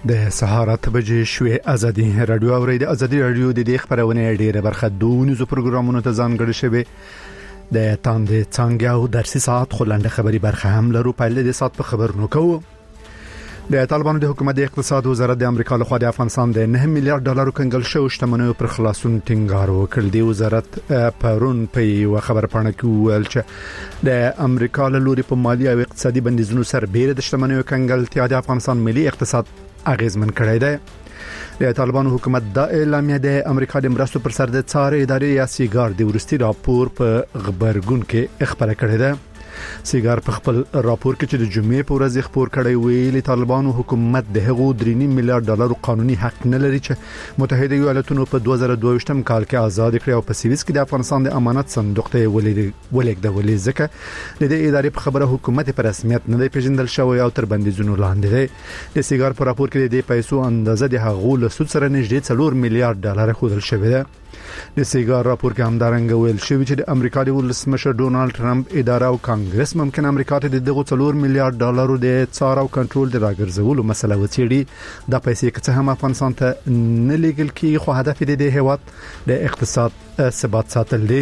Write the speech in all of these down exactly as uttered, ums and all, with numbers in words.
د سهار اته بجې شوې ازادي رادیو اورید ازادي رادیو د دې خبرونه ډیره برخه دونیزو پروګرامونو ته ځانګړي شوی د تاند څنګه او درسي ساعت خلنده خبري برخه هم لرو په لید ساعت په خبرونو کوو. د طالبانو د حکومت د اقتصاد وزارت د امریکا لخوا د افغانستان د نه میلیارډ ډالر کنګل شو شتمنیو پر خلاصون ټینګار وکړ. دی وزارت پرون په یو خبر پاڼه کې ویل چې د امریکا له لوري په مالی او اقتصادي بندیزونو سربېره د شتمنیو کنګل تیا د افغانستان ملي اقتصاد اغیزمن کړی دی. د طالبانو حکومت د اعلامیه د امریکا د مرستو پر سر د څار ادارې یا سیګار د ورستي راپور په خبرګون کې خبره کړې ده. سیګار په خپل راپور کې چې د جمعې په ورځ خبر کړی ویلي طالبانو حکومت د هغو درې میلیارډ ډالر قانوني حق نه لري چې متحده ایالاتونو په دوه زره دوه ویشت کال کې آزاد کړی او په سویس کې د افغانستان د امانت صندوق ته ولېږدولې ځکه د دې ادارې په خبره حکومت په رسمیت نه دی پیژندل شوی او تر بندیزونو لاندې دی. د سیګار په راپور کې د پیسو اندازه د هغو له سود سره نږدې څلور میلیارډ ډالر ښودل شوی دی. د سیګار راپور کې همدارنګه ویل شوی چې د امریکا د ولسمشر ډونالد ټرمپ اداره او کانګرس ممکن امریکا ته د دغه څلور میلیارډ ډالرو د څار او کنټرول د راګرځولو مسله وڅېړي. د پیسې که څه هم افغانستان ته نه لیږل کیږي خو هدف یې د هیواد د اقتصاد ثبات ساتل دی.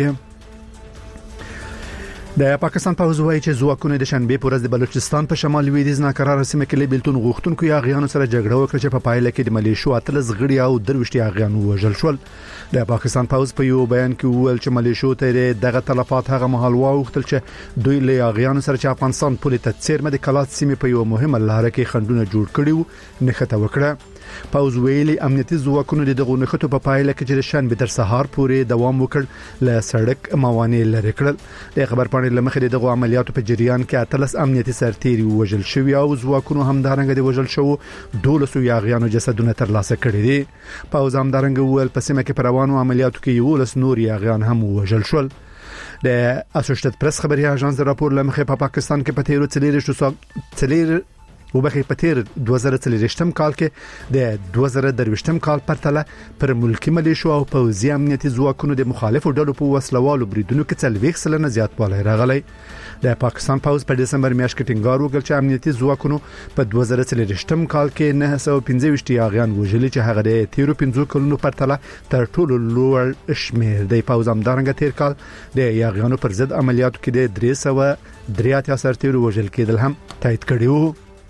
د پاکستان پوځ وایي چې ځواکونه د شنبه په ورځ د بلوچستان په شمال لویدیځ ناقراره سیمه کې بیلتون غوښتونکو یاغیانو سره جګړه وکړه چې په پایله کې د ملیشو اتلس غړي او درويشت یاغیان وژل شول. د پاکستان پوځ په یو بیان کې وویل چې ملیشو ته دغه تلفات هغه مهال واوښتل چې دوی له یاغیانو سره چې افغانستان پولې ته څیرمه د کلات سیمه په یو مهمه لار کې خندونه جوړ کړي وو نښته وکړه. پوځ ویلي امنیتي ځواکونو د دغه نښتو په پایله کې چې د شنبه تر سهار پورې دوام وکړ له سړک موانع لري کړل. د خبر پاڼې لمخې دغه عملیاتو په جریان کې اتلس امنیتي سرتیري وژل شوی او ځواکونو همدارنګه د وژل شو دولسو یاغیانو جسدونه ترلاسه کړي دي. پوځ همدارنګه ویل په سیمه کې پر روانو عملیاتو کې یولس نور یاغیان هم وژل شول. د اسوسییټډ پریس خبري اژانس راپور لمخې په پاکستان کې په تیرو څلېرشتو څلېر وبخې په تیر دوه زره څلېرشتم کال کې د دوه زره درویشتم کال پرتله پر ملکی ملیشو او پوځي امنیتي ځواکونو د مخالفو ډلو په وسلوالو بریدونو کې څلوېښت سلنه زیاتوالی راغلی. د پاکستان پوځ په دسمبر میاشت کې ټینګار وکړ چې امنیتي ځواکونو په دوه زره څلېرشتم کال کې نه سوه پنځه ویشت یاغیان وژلي چې هغه د تیرو پنځو کلونو پرتله تر ټولو لوړ شمیر دی. پوځ همدارنګه تیر کال د یاغیانو پر ضد عملیاتو کې د درې سوه درې اتیا سرتیرو وژل کېدل هم تایید کړي وو.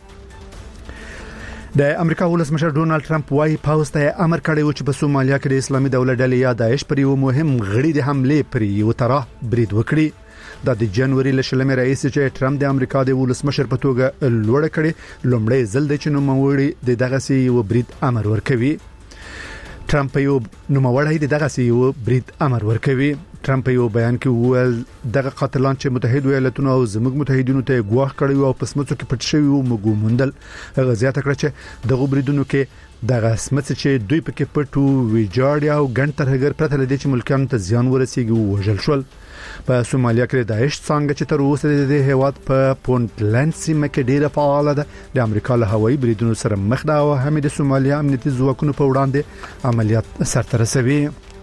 د امریکا ولسمشر ډونالد ټرمپ وايي پوځ ته امر کړی و چې په سومالیا کې د اسلامي دولت ډلې یا داعش پر یو مهم غړي د حمله پر یو طرح برید وکړي. د جنوري له شلمې رئیس چې ټرمپ د امریکا د ولسمشر په توګه لوړ کړي لومړی ځل د چینو موړي د دغه سی یو برید امر ورکوي. ټرمپ یو نوموړی د دغه سی یو برید امر ورکوي. ټرمپ یو بیان کې وویل دغه قاتلان چې متحده ایالاتونو او زموږ متحدینو ته ګواښ کړی او په سمڅو کې پټ شوی او موږ موندل. هغه زیاته کړ چې دغه بریدونو کې دغه سمڅ چې دوی پکې پټو ویجاړ او ګڼ ترهګر پرته لدی چې ملکانو ته زیان ورسیږي او وژل شول. په سومالیا کې داعش څنګه چې تر اوسه د هیواد په پونټلند سیمه کې ډیره فعال ده د امریکا له هوایي بریدونو سره مخ ده او هم د سومالیا امنیتي ځواکونو په وړاندې عملیات سرته رسوي.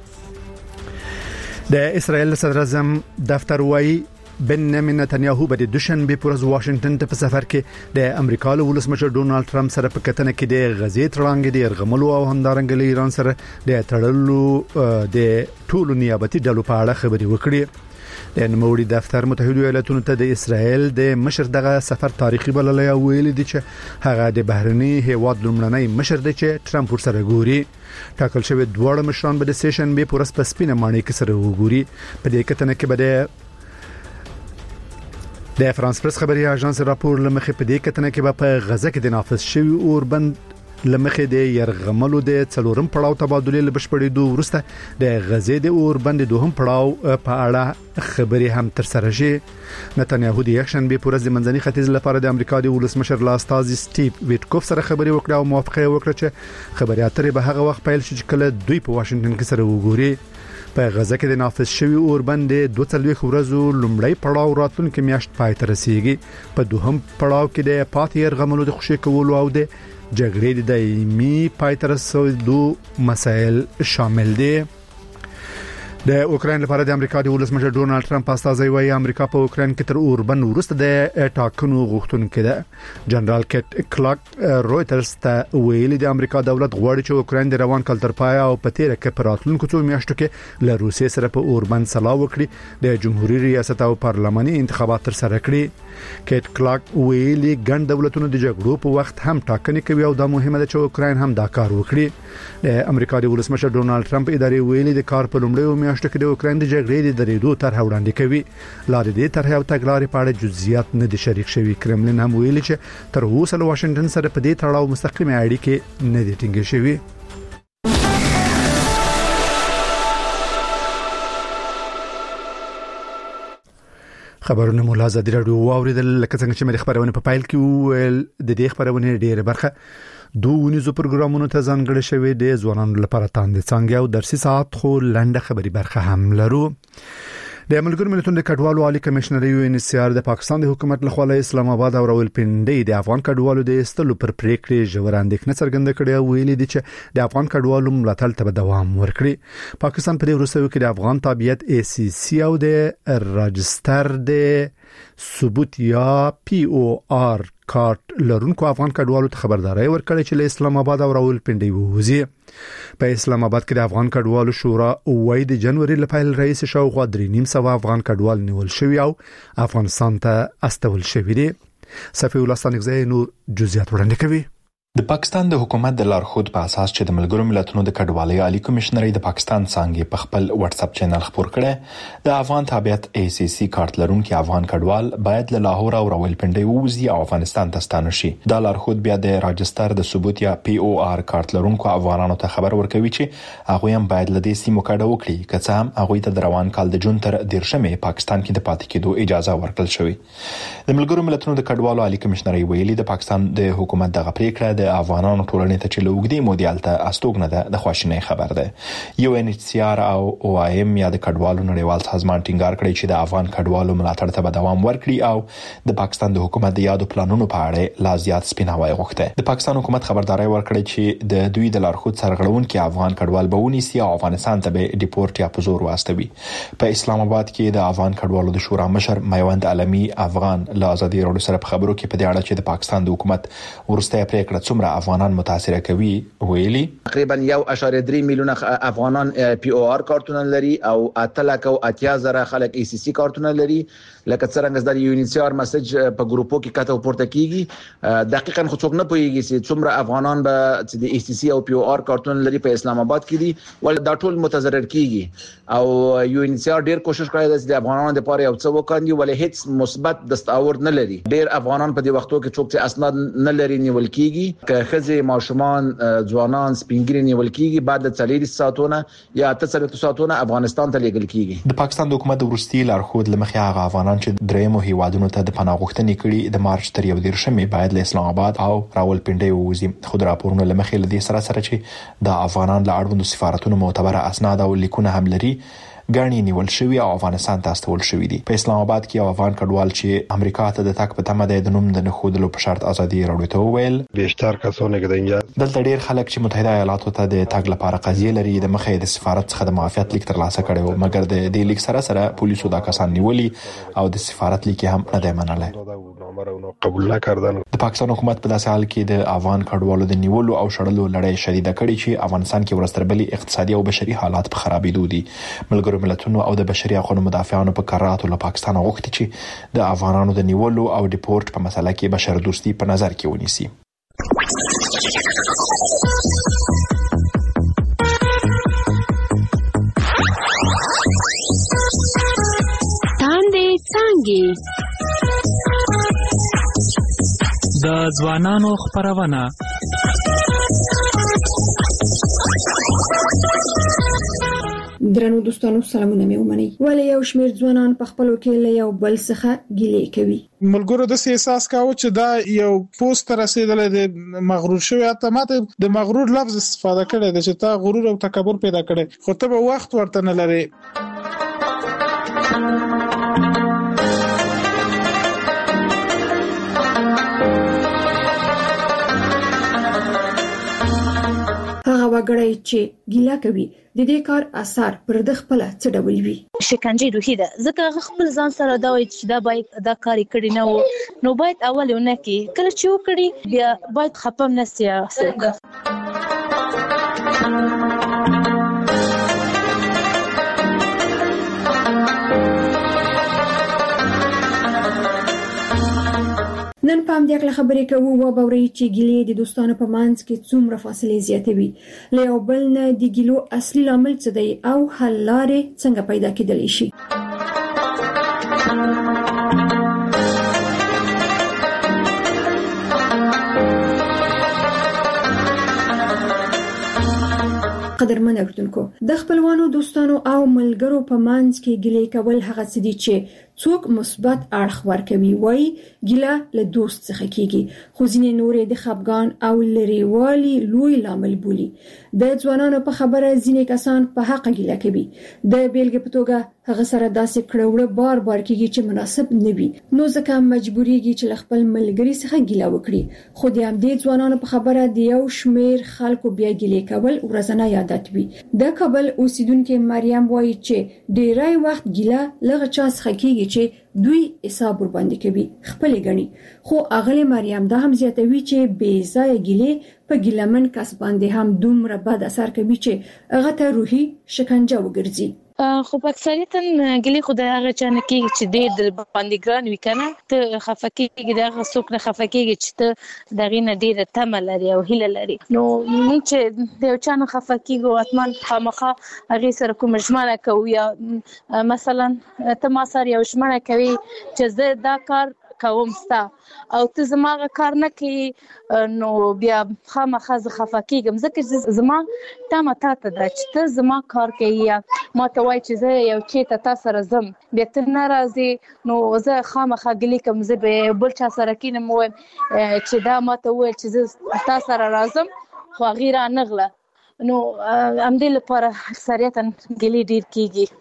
د اسرائیل صدر اعظم دفتر وايي بنیامین نتنیاهو به د دوشنبه پر ورځ واشنگټن ته په سفر کې د امریکا له ولسمشر ډونالد ټرمپ سره په کتنه کې د غزې تړانګې د ارغملو او همدارنګه له ایران سره د تړلو د ټولو نیابتي ډلو په اړه خبرې وکړي. د نوموړي دفتر متحده ایالاتونو ته د اسرائیل د مشر دغه سفر تاریخي بللی او ویل دي چې هغه د بهرني هیواد لومړنی مشر دی چې ټرمپ ورسره ګوري. ټاکل شوی دواړه مشران به د سیشن به پورس په سپینه مانې کې سره وګوري. په دې کتنه کې به د د فرانس پریس خبري اژانس راپور لمخې په دې کتنه کې به په غزه کې د نافذ شوی اوربند لمخې د يرغملو د څلورم پړاو تبادله لبشپړېدو ورسته د غزې د اوربند دوهم پړاو په اړه خبري هم تر سره شي. نتنیاهو د یکشن به پورز د منځني ختیځ لپاره د امریکا د ولسمشر لا استاذ سټیو ویټکوف سره خبري وکړه او موافقه وکړه چې خبري اترې به هغه وخت پیل شي چې کله دوی په واشنگټن کې سره وګوري. په غزه کې د نافذ شوی اوربند د دوه څلوېښت ورځو لومړی پړاو راتلونکي میاشت پای ته رسیږي. په دوهم پړاو کې د پاتې يرغملو د خوشي کولو او د جګړې د دایمي پای ته رسیدو مسایل شامل دي. د اوکرين لپاره د امریکا د ولسمشر ډونالد ټرمپ استازي وايي امریکا په اوکرين کې تر اوربن وروسته د ټاکنو غوښتونکې ده. جنرال کټ کلاک رويټرز ته ویلي د امریکا دولت غواړي چې اوکرين د روان کال تر پای او په تیر کې پر راتلونکو څو میاشتو کې له روسیې سره په اوربن سلا وکړي د جمهوریت ریاست او پارلماني انتخابات تر سره کړي. کټ کلاک ویلي ګڼ دولتونو د جګړو په وخت هم ټاکنې کوي او دا مهمه ده چې اوکرين هم دا کار وکړي. د امریکا د ولسمشر ډونالد ټرمپ ادارې ویلي د کار په لومړیو میاشتو کې د اوکرين د جګړې د درېدو طرح وړاندې کوي. لارې دې طرح او تګلارې په اړه جزئیات نه دي شریک شوي. کرملین هم ویلي چې تر اوسه له واشنگټن سره په دې تړاو مستقیمه اړیکې نه دي ټینګې شوي. خبرونه مولا زادي راډیو واوریدل. لکه څنګه چې مې خبرونه په پایل کې ویل د دې خبرونه ډېره برخه دوه ونیزو پروګرامونو ته ځانګړي شوی د ځوانانو لپاره تاندې څنګه او درسي ساعت خو لنډه خبري برخه هم لرو. د ملګرو ملتونو د کډوالو عالی کمشنر یو ان سی آر د پاکستان د حکومت لخوا له اسلام آباد او راولپنډي د افغان کډوالو د استلو پر پریکړې ژور اندېښنه څرګنده کړې او ویلي دي چې د افغان کډوالو ملاتړ ته دوام ورکړي. پاکستان په دې وروستیو کې د افغان تابعیت ای سی سی او د راجستر د ثبوت یا پی او آر کارت لرونکو افغان کډوالو ته خبرداري ورکړي چې له اسلام آباد او راولپنډي ووزي. په اسلام آباد کې د افغان کډوالو شورا وایي د جنوري لپاره رئیس شاوخوا درې نیم سو افغان کډوال نیول شوی او افغانستان ته استول شوی دي. صفي ولستانګزي نور جزئیات وړاندې کوي. د پاکستان د حکومت د لارښود په اساس چې د ملګرو ملتونو د کډوالۍ عالی کمشنري د پاکستان څنګه په خپل واتس اپ چینل خبر کړي د افغان تابعیت ای سی سی کارت لرونکو افغان کډوال باید له لاهور او راولپنډي ووزي او افغانستان ته ستانه شي. د لارښود بیا د راجستر د ثبوت یا پی او آر کارت لرونکو افغانانو ته خبر ورکوي چې هغه هم باید له دې سیمو کډه وکړي که څه هم هغه ته د روان کال د جون تر دیرشمې پاکستان کې د پاتې کېدو اجازه ورکړل شوې. د ملګرو ملتونو د کډوالو عالی کمشنري ویلي د پاکستان د حکومت دغه پریکړه د افغانانو ټولنې ته چې لوګدي مودیالته استوګنه ده د خواشینۍ خبر ده. یو ان ایچ سی آر او او آی ایم یا د کډوالو نړیوال سازمان ټینګار کړی چې د افغان کډوالو ملاتړ ته دوام ورکړي او د پاکستان د حکومت د یادو پلانونو په اړه لا زیات سپیناوی غوښته. د پاکستان حکومت خبرداري ورکړی چې د دوی د لارښود سرغړونکو افغان کډوال به ونیسي او افغانستان ته به ډیپورت یا په زور واستوي. په اسلام آباد کې د افغان کډوالو د شورا مشر میوند علمي افغان له ازادي راډیو سره په خبرو کې په دې اړه چې د پاکستان د حکومت ورسته پریکړه څومره افغانان متاثر کوي ویلي تقریبا یو اشاریه درې میلیونه افغانان پی او آر کارتونه لري او اتلک او اتیا زره خلک ای سی سی کارتونه لري. لکه څنګه د یو ان سی آر مسج په ګروپو کې کاته پورته کیږي دقیقاً خو څوک نه پوهیږي چې څومره افغانان به د ای سی سی او پی او آر کارتونه لري په اسلام آباد کې دي ول دا ټول متضرر کیږي او یو ان سی آر ډیر کوشش کوي چې د افغانانو لپاره یو څه وکړي ولې هیڅ مثبت دستاورد نه لري. ډیر افغانان په دې وختو کې څوک چې اسناد نه لري نیول کیږي که خځې ماشومان ځوانان سپینګری نیول کیږي بعد د څلور ساعتونه یا اته ساعتونه افغانستان ته لیږل کیږي. د پاکستان د حکومت د ورستي لارښود لمخې هغه افغانان چې درېمو هیوادونو ته د پناه غوښتنې کړي د مارچ تر یو دیرشمې باید له اسلام آباد او راولپنډي ووزي. خو د راپورونو لمخې لدې سره سره چې د افغانان له اړوندو سفارتونو معتبره اسناد او لیکونه هم لري ګڼي نیول شوی او افغانستان ته استول شوی دي. په اسلام آباد کې یو افغان کډوال چې امریکا ته د تک په تمه د نوم د نخودلو په شرط ازادي راډیو ته ویل بیشتر کسونه کې د انجاز دلته ډیر خلک چې متحده ایالاتو ته د تګ لپاره قضیه لري د مخې د سفارت څخه د معافیت لیک ترلاسه کړي او مګر د دې لیک سره سره پولیسو دا کسان نیولي او د سفارت لیک هم نه دی منلای. قبول نکردن. د پاکستان حکومت په داسې حال کې د افغان کډوالو د نیولو او شړلو لړۍ شدیده کړې چې افغانستان کې ورستربلي اقتصادي او بشري حالات په خرابېدو دي. ملګرو ملتونو او د بشري حقوقو مدافعانو په قراراتو له پاکستان غوښتي چې د افغانانو د نیولو او ډیپورت په مسله کې بشر دوستي په نظر کې ونیسي. تاندې څنګه د ځوانانو خبرونه درنو دوستانو سلامونه مې ومني. ولې یو شمېر ځوانان په خپلو کې له یو بل څخه ګیلې کوي؟ ملګرو د احساس کاوه چې دا یو پوسټ رسیدل د مغرور شوی اته ماته د مغرور لفظ استفاده کړي د چې تا غرور او تکبر پیدا کړي خو ته به وخت ورته نه لري. وګړی چې ګیله کوي د دې کار اثر پر د خپل څه ډول وي. شکنجه روحي ده، ځکه خپل ځان سره دا وایي چې دا باید دا کار کړی نه و، نو باید اول ونه کې کله چې وکړي بیا باید خپم نه سي. نن په همدې اړه خبرې کوو او باوري چې ګیلې د دوستانو په منځ کې څومره فاصله زیاتوي، له یو بل نه د ګیلو اصلي لامل څه دی او حل لارې څنګه پیدا کېدلی شي. قدرمن اوردونکو، د خپلوانو دوستانو او ملګرو په منځ کې ګیلې کول هغه څه دي چې څوک مثبت اړخ ورکوي، وایي ګیله له دوست څخه کیږي، خو ځینې نورې د خپګان او لریوالي لوی لامل بولي. د ځوانانو په خبره ځینې کسان په حق ګیله کوي، د بیلګې په توګه هغه سره داسې کړوړه بار بار کیږي چې مناسب نه وي، نو ځکه مجبوريږي چې خپل ملګری څخه ګیله وکړي. خو د همدې ځوانانو په خبره د یو شمیر خلکو بیا ګیله کول ورځنی عادت وي. د کابل اوسیدونکو مریم وایي چې ډیری وخت ګیله لږ چا څخه کیږي چې دوی حساب ور باندې کوي خپل غني. خو اغله مریم دا هم زیاتوي چې بې ځای ګیله په ګیلمن کس باندې هم دومره بد اثر کوي چې هغه ته روحي شکنجه وګرځي. خو په اکثریت ګلی خدای هغه چانه کې چې ډېر د باندې ګران وي کنه، ته خفقېږي دغه څوک نه خفقېږي چې ته دغه نه ډېر تمه لري او هیله لري. نو موږ چې د چانه خفقېږو اتمن خامخا هغه سره کوم ژمنه کوو، یا مثلا ته ما سره یو ژمنه کوي چې زه دا کار کوم ستا او ته زما کار نه کوي، نو بیا خامخا زه خفه کېږم، ځکه زما تمه تا ته ده چې ته زما کار کوي، یا ما ته وایي چې زه یو چېرته تا سره ځم بیا ته نه راځې، نو زه خامخا ګیلې کوم. زه به بل چا سره کېنم ووایم چې دا ما ته وویل چې زه تا سره راځم خو هغې رانغله، نو همدې لپاره اکثریتا ګیلې ډېر کېږي.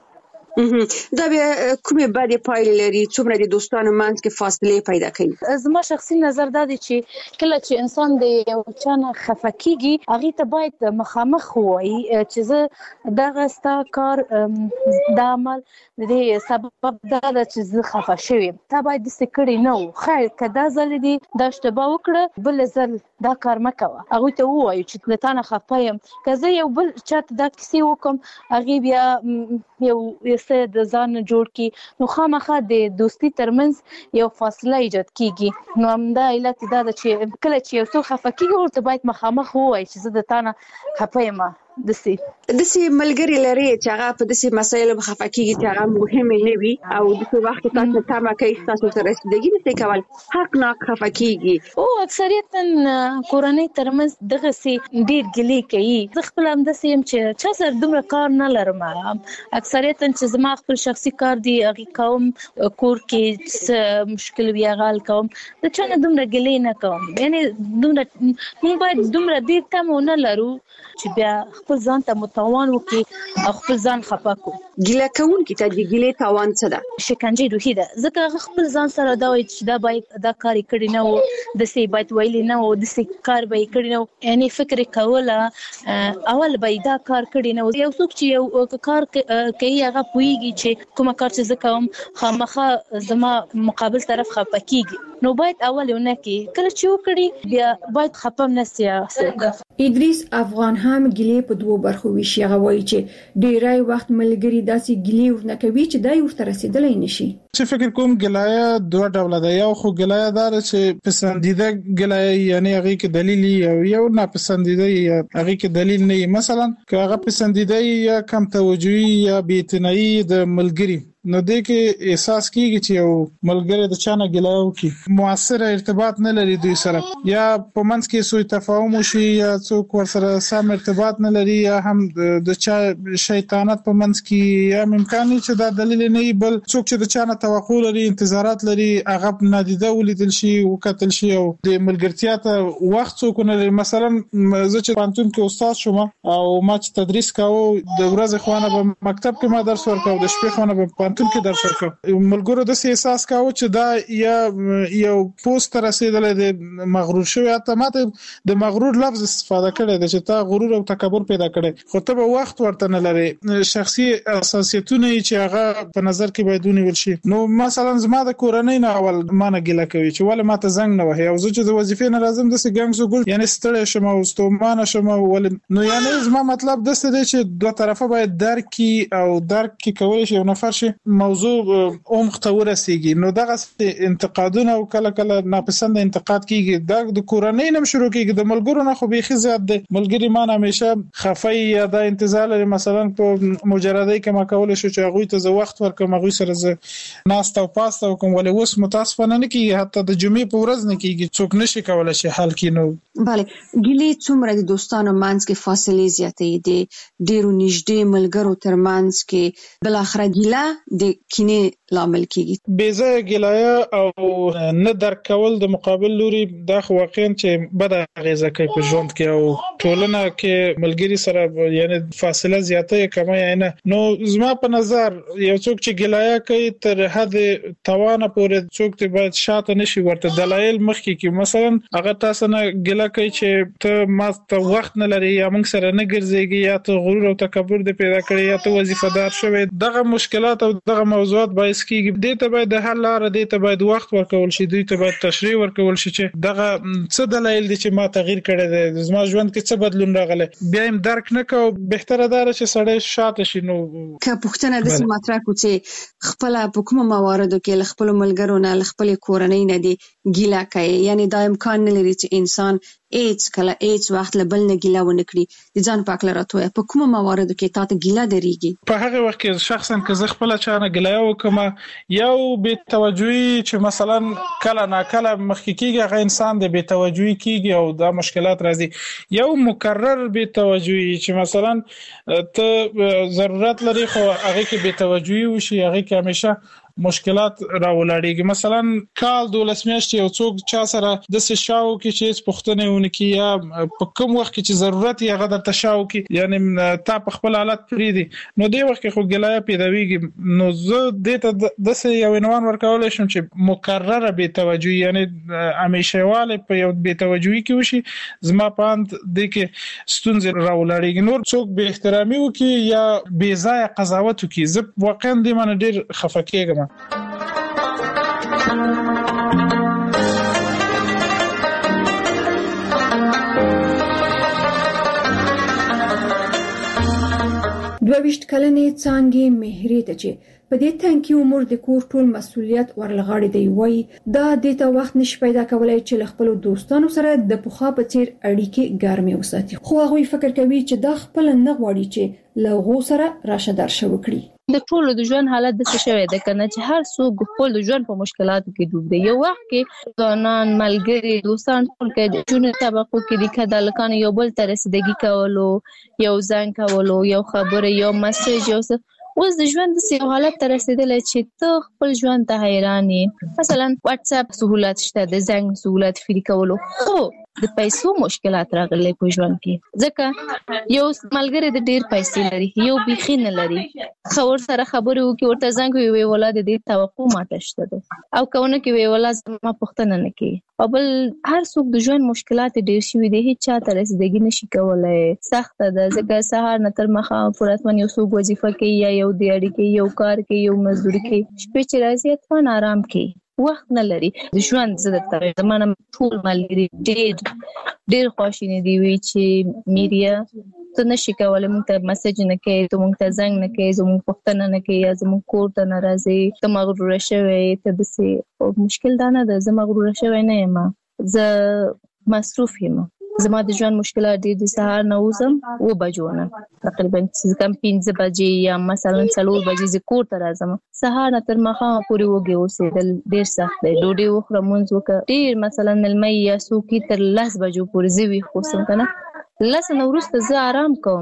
دا بیا کومې بدې پایلې لري، څومره د دوستانو منځ کې فاصلې پیدا کوي؟ زما شخصي نظر دا دی چې کله چې انسان د یو چا نه خفه کېږي هغې ته باید مخامخ ووایي چې زه دغه ستا کار دا عمل د دې سبب دا ده چې زه خفه شوې یم، تا باید داسې کړې نه و، خیر که دا ځل دې دا اشتباه وکړه بل ځل دا کار مه کوه. هغوی ته ووایو چې له تا نه خفه یم، که زه یو بل چا ته دا کیسې وکړم هغې بیا یو څه د ځان جوړ کی، نو خامخا د دوستی ترمنځ یو فاصله ایجاد کیږي. نو همدا علت دا ده چې کله چې یو څوک خفه کیږي ورته باید مخامخ ووایي چې زه د تا نه خفه یم. دسي دسي ملګری لري چې هغه په دسي مسایلو خفه کیږي چې هغه مهمه نه وي او د څه وخت تاسو ته ما کوي تاسو سره رسیدګي نشي کول، حق نه خفه کیږي. او اکثریتا کورنۍ ترمنځ دغه سي ډیر ګلې کوي. زه خپل هم دسي يم چې چا سره دومره کار نه لرم، اکثریتا چې زما خپل شخصي کار دی هغه کوم، کور کې مشکل وي هغه حل کوم، د چا نه دومره ګلې نه کوم. یعنی دومره موږ باید دومره ډیر تم نه لرو چې بیا خپل ځان ته متوان وکړي او خپل ځان خفه کړو. ګیله کوونکي ته د ګیلې تاوان څه ده؟ شکنجه روحي ده، ځکه خپل ځان سره دا وایي چې دا باید دا کار کړی نه و، دسې باید ویلي نه و، دسې کار به یې کړی نه و، یعنی فکر کوله اول به یې دا کار کړی نه و. یو څوک چې یو کار کوي هغه پوهېږي چې کومه کار چې زه کوم خامخا زما مقابل طرف خفه کېږي، نو باید اول ونه کې کله چې وکړي بیا باید خفه نه سي. ادریس افغان هم ګیلې په دوه برخو ویشي. هغه وایي چې ډیری وخت ملګری داسې ګیلې ورنه کوي چې دا ورته رسیدلای نشي. چې فکر کوم ګلایه دوه ډول ده، یو خو ګلایه دار چې پسندیده ګلایه یعنی هغه کې دلیل او یو ناپسندیده هغه کې دلیل نه، مثلا که هغه پسندیده یا کم توجهي یا بې اعتنایي د ملګری، نو دې کې احساس کیږي چې یو ملګری د چانه ګلایو کې موثر ارتباط نه لري دوی سره، یا په منځ کې سوء تفاهم شي، یا څوک ورسره سم ارتباط نه لري، یا هم د چا شیطانت په منځ کې، یا امکان چې دا دلیل نه وي، بل څوک چې د چانه توقع لري انتظارات لري هغه نادیده ولیدل شي وکتل شي او د ملګرتیا ته وخت څوک نه لري. مثلا زه چې پانتون کې استاد شوم او ما چې تدریس کاوه د ورځې خوانه په مکتب کې ما درس ورکاو، د شپې خوانه په پانتون کې درس وکړ ملګرو د احساس کاوه چې دا یا یو پوسټ رسیدل د مغرور شوی ته ماته د مغرور لفظ استفاده کړي د چې تا غرور او تکبر پیدا کړي خو ته به وخت ورته نه لري شخصي اساسیتونه چې هغه په نظر کې باید ونیول شي نو مثلا زما د کورنۍ نه اول ما نه ګیله کوي چې ول ماته زنګ نه وهي او زه چې د وظیفې نه راځم د سګنګ سو ګل یعنی ستړی شم او ستومانه شم ول نو یعنی زما مطلب د څه دی چې دوه طرفه باید درک او درک کې کول شي یو نفر شي موضوع اوم خطور رسیږي نو دغه انتقادونه او کله کله ناپسند انتقاد کیږي د کورنۍ نم شروع کیږي د ملګرو نه خو به خزيات دي ملګری ما نه همیشه خفای یا د انتظار لري مثلا په مجردی کما کول شي چې هغه ته زه وخت ورکوم هغه سره زه ناست او پاست او کوم ولې اوس متاسفانه نه کیږي حتی د جمعې په ورځ نه کیږي څوک نشي کولای شي حل کینو bale ګلی څومره د دوستانو مانځ کې فاصله زیاتې دي ډیرو نږدې ملګرو ترمنځ کې بل اخر ګیلا د کینې لامل کیږي بیزه ګلایا او نه درک کول د مقابل لوري د واقعا چې بد غیزه کوي په ژوند کې او ټولنه کې ملګری سره یعنی فاصله زیاته کمه یعنی نو زما په نظر یو څوک چې ګلایا کوي تر حد توانه پورې څوک ته باید شاته نشي ورته دلایل مخکې کې مثلا هغه تاسو نه ګلا کوي چې ته ما ته وخت نه لري یا موږ سره نه ګرځيږي یا ته غرور او تکبر دې پیدا کړی یا ته وظیفه دار شوی دغه مشکلات او دغه موضوعات باعث کیږي دې ته باید د حل لار دې ته باید وخت ورکول شي دې ته باید تشریح ورکول شي چې دغه څه دلایل دي چې ما تغییر کړی دی زما ژوند کې څه بدلون راغلی بیا هم درک نه کو بهتره ده چې سړی شاته شي نو که پوښتنه د سم مطرح کو چې خپل په کومه مواردو کې خپل ملګرو نه خپل کورنۍ نه دي ګیلا کوي یعنی دا امکان نه لري چې انسان ایچ کله ایچ وخت له بل نه ګیلا ونه کړي د ځان پاک لراتوي په کومه مواردو کې تاسو ګیلا دريږي په هغه وخت کې شخصا که زه خپل چانه ګیلا وکم یو به توجهي چې مثلا کله نا کله مخکې کېږي هغه انسان د به توجهي کېږي او دا مشکلات راځي یو مکرر به توجهي چې مثلا ته ضرورت لري خو هغه کې به توجهي وشي هغه کې همیشه مشکلات راولاړيږي مثلا کال دولس میاشتې یو څوک چا سره د څه شاو کې چې پښتنه ونکي یا په کوم وخت کې چې ضرورت یې هغه د تشاو کې یعنی تا په خپل حالت پریدي نو دی وخت کې خو ګلای پیداویږي نو زه د ته د څه یو عنوان ورکول شم چې مکرره به توجهي یعنی همیشهواله په یو به توجهي کې وشي زما پاند د کې ستونزې راولاړيږي نور څوک به احترامي وکي یا بې ځای قضاوت وکي زه واقعا د من ډیر خفه کېږم دوه کلنې څانګې مهرې ته چې په دې تنکي عمر د کور ټول مسؤلیت ورلغاړي دی وای دا د ته وخت نش پیدا کولای چې خپل دوستانو سره د پوخا په چیر اړیکې ګرمي وساتي خو هغه فکر کوي چې دا خپل نه غواړي چې لغو سره راشه درشه وکړي د ټولو د ژوند حالت د څه شوی د کنه چې هر څوک خپل ژوند په مشکلاتو کې ډوب دی یو وخت کې ځوانان ملګری دوستان ټول کې د ژوند طبقو کې د کډالکان یو بل تر رسیدګي کولو یو ځان کولو یو خبره یو میسج یو اوس د ژوند د سیو حالت تر رسیدل چې ته خپل ژوند ته حیران یې مثلا واتس اپ سہولت شته د زنګ سہولت فری کولو خو د پیسو مشکلات راغلي په ژوند کې ځکه یو ملګری د ډیر پیسې لري یو بيخي نه لري خور سره خبرو کې ورته زنګ وی ولادت دې توقع ماته شته او کونه کې وی ولادت ما پښتنه نه کوي او بل هر څوک د ژوند مشکلات ډیر شوي دي هیڅ چاته رسیدګي نشي کولای سخت ده ځکه سهار نه تر مخه پوراتمن یو څوک وظیفه کوي یا یو دیاړي کې یو کار کې یو مزدوري کې شپې چې راځي اتفان آرام کوي وخت نه لري د ژوند زده تر زمانه ټول ملګری ډېر ډېر خوشینه دی وی چې میریا ته نشي کولای موږ ته میسج نه کوي ته موږ ته زنګ نه کوي زموږ پښتنه نه کوي یا زموږ کور ته ناراضي ته مغرور شوی ته دسه مشکل دا نه ده زه مغرور شوی نه یم زه مصروف یم زما د ژوند مشکلات دي د سهار نه وزم و بجونه تقریبا کم پنځه بجې یا مثلا څلور بجې ز کور ته راځم سهار نه تر مخه پورې وګي اوسېدل ډیر سخت دی ډوډۍ وخوره مونږ وکړه ډیر مثلا ملمي یا سوکي تر لس بجو پورې زوي خوسم کنه لس نو ورسته زه آرام کوم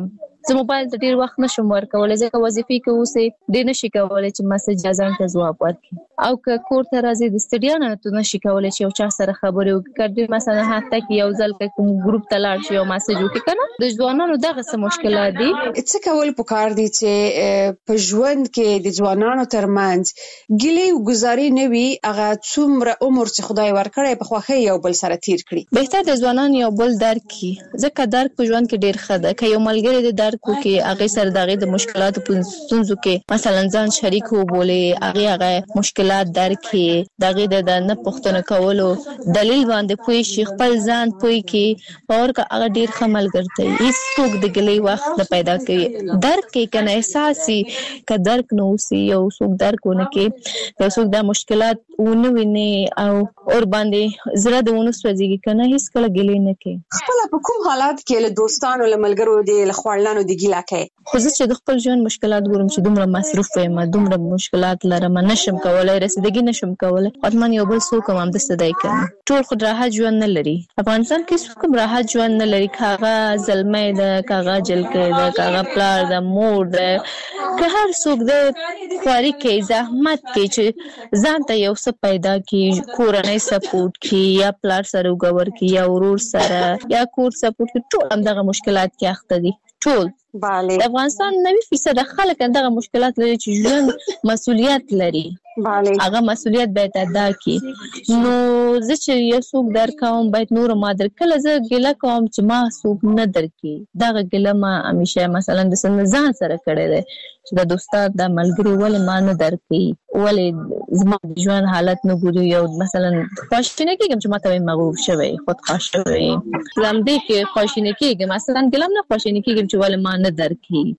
زه موبایل ته ډیر وخت نشم ورکولای ځکه وظیفې کې اوسې ډیر نشي کولای چې میسج ځان ته جواب ورکړي او که کور ته راځي د ستړیا نه ته نشي کولای چې یو چا سره خبرې وکړي مثلا حتی کې یو ځل کې کوم ګروپ ته لاړ شي او میسج وکړي کنه د ځوانانو دغه څه مشکلات دي. څه کول پکار دي چې په ژوند کې د ځوانانو ترمنځ ګلې او گزاري نه وي هغه څومره عمر چې خدای ورکړي په خوخه یو بل سره تیر کړي. بهتر د ځوانانو یو بل درک کړي ځکه درک په ژوند کې ډیر ښه ده که یو ملګری د درک وکړي هغه سره دغه د مشکلاتو په ستونزو کې مثلا ځان شریک وبولي هغه هغه مشکلات درک کړي دغه د نه پښتنه کولو دلیل باندې پوي شي خپل ځان پوي کې اور کا هغه ډیر خمل ګرځي هیڅ څوک د ګلې وخت پیدا کوي درک کې کنه احساسي ک درک نو سي یو څوک درکونه کې یو څوک د مشکلات ونه ویني او اور باندې زړه د ونو سوځيږي کنه هیڅ کله ګلې نه کوي. خپل په کوم حالات کې له دوستانو له ملګرو دي له خپلانو د ګیلا کوي خو زه چې د خپل ژوند مشکلات ګورم چې دومره مصروف یم دومره مشکلات لرم نشم کولای رسیدګي نشم کولای حتمان یو بل څوک هم د ستدای کوي ټول خو راحت ژوند نه لري افغانستان کې څوک راحت ژوند نه لري کاغه زلمې ده کاغه جلکې ده کاغه پلار ده مور ده که هر څوک د خواري کې زحمت کې چې ځان ته یو څه پیدا کی کورنۍ سپورټ کی یا پلار سره وګور کی یا ورور سره یا کور سپورټ کی ټول هم دغه مشکلات کې اخته دي ټول. bale د افغانستان نوي فیصد خلک دغه مشکلات لري چې ژوند مسؤلیت لري bale هغه مسؤلیت باید ادا کړي نو زه چې یو څوک درکوم باید نور ما درکله زه ګله کوم چې ما څوک نه درکې دغه ګله ما همیشه مثلا د سنځان سره کړی دی چې د دوستان د ملګری ولې ما نه درکې ولې زما د ژوند حالت نه ګوري یو مثلا خواشینه کېږم چې ما ته مغرور شوی خودخواه شوی زم دې کې خواشینه کېږم مثلا ګلم نه خواشینه کېږم چې ولې ما نه درکې.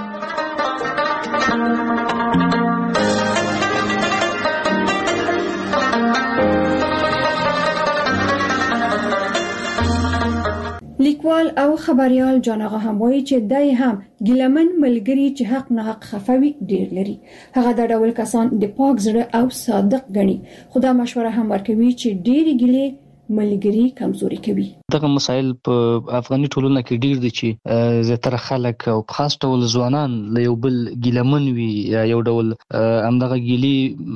لیکوال او خبريال جان آغا هم وایي چې دای هم ګلمن ملګری چې حق نه حق خفوي ډیر لري هغه د ډول کسان د پاک زړه او صادق غني خدا مشوره هم ورکوي چې ډیر ګلې ملګری کمزوري کوي. دغه مسایل په افغاني ټولنه کې ډیر دي چې زیاتره خلک او خاص ډول ځوانان له یو بل ګیلمن وي یا یو ډول همدغه ګیلي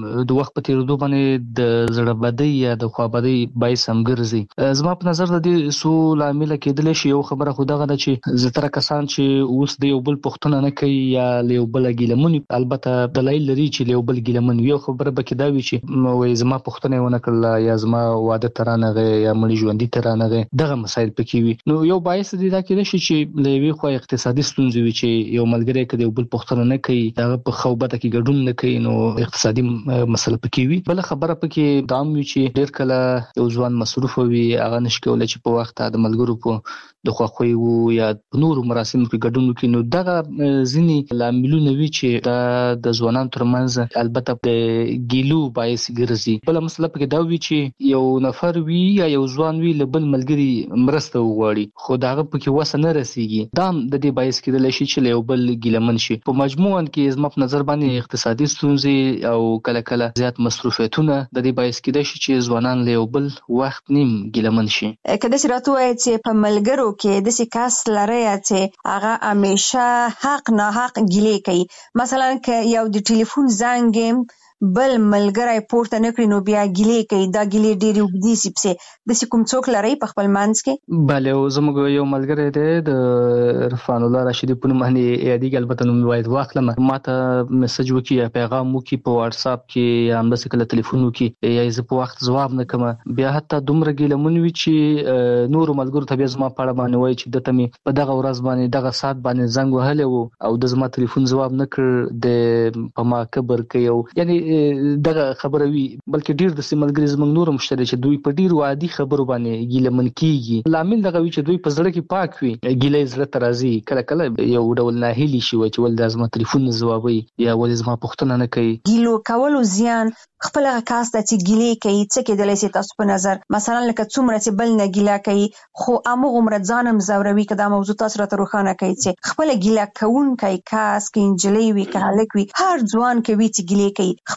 د وخت په تیریدو باندې د زړه بدی یا د خوابدي باعث هم ګرځي. زما په نظر د دې سو لامل کېدل شي یو خبره خو دغه ده چې زیاتره کسان چې اوس د یو بل پښتنه نه کوي یا له یو بل ګیلمن البته دلایل لري چې له یو بل ګیلمن یو خبره به کې دا وي چې وای زما پښتنه ونه کړل یا زما واده ترانه یا مړي ژوندۍ ترانه دغه مسایل پکې وي نو یو باعث دي دا کېدای شي چې لوي خو اقتصادي ستونزې وي چې یو ملګری کده یو بل پښتنه نه کوي دا په خوبته کې ګډون نه کوي نو اقتصادي مسله پکې وي. بل خبره پکې دام وي چې ډېر کله یو ځوان مصروف وي هغه نشکول چې په وخت د ملګرو په د خوخوي وو یا نور مراسم کې ګډون وکړي نو دغه ځینی لاملونه وي چې دا د ځوانانو ترمنځ البته د ګیلو باعث ګرځي. بل مسله پکې دا وي چې یو نفر وي یا یو ځوان وی له بل ملګری مرسته وغواړي خو داغه پکې وسه نه رسیږي دا د دې باعث کېدل شي چې له بل ګیلمن شي. په مجموعاً کې زما په نظر باندې اقتصادي ستونزې او کله کله زیات مصروفیتونه د دې باعث کېدل شي چې ځوانان له بل وخت نیم ګیلمن شي. کله چې راته وایي چې په ملګرو کې د څه کاس لري چې هغه همیشه حق نه حق ګیلې کوي مثلا ک یو د ټلیفون زنګ بل ملګری پورته نکړي نو بیا ګیلې کوي دا ګیلې ډېری وګدي سپسه د کوم څوک لري په خپل منځ کې bale زموږ یو ملګری دی د عرفان الله راشدی په نوم باندې یادی البته نوم وایي واخلم ماته میسج وکي یا پیغام وکي په واتس اپ کې یا هم د سکل ټلیفون وکي یا زه په وخت جواب نه کوم بیا حتی دومره ګیلمون وی چې نور ملګرو ته زما پاړه باندې وایي چې دته می په دغه ورځ باندې دغه سات باندې زنګ وهلی وو او د زما ټلیفون جواب نه کړ د په ما کبر کوي یعنی دغه خبره وی بلکې ډیر د سیملګری زمنګ نور مشتري چې دوی په ډیر عادي خبرو باندې ګیلمن کیږي لامل دغه وی چې دوی په زړه کې پاک وي ګیلې زړه ترازی کله کله یو ډول ناهیلی شي چې ول د ازما ټلیفون جوابي یا ول زما پښتنه نه کوي ګیلو کول زیان خپل کاست چې ګیلې کوي څه کې د لسی تاسو په نظر مثلا لکه څومره چې بل نه ګیلا کوي خو امو عمر ځانم زوروي کدا موضوع تاسو راته روښانه کوي چې خپل ګیلا کون کوي کاس کې انجلې وی کاله کوي هر ځوان کوي چې ګیلې کوي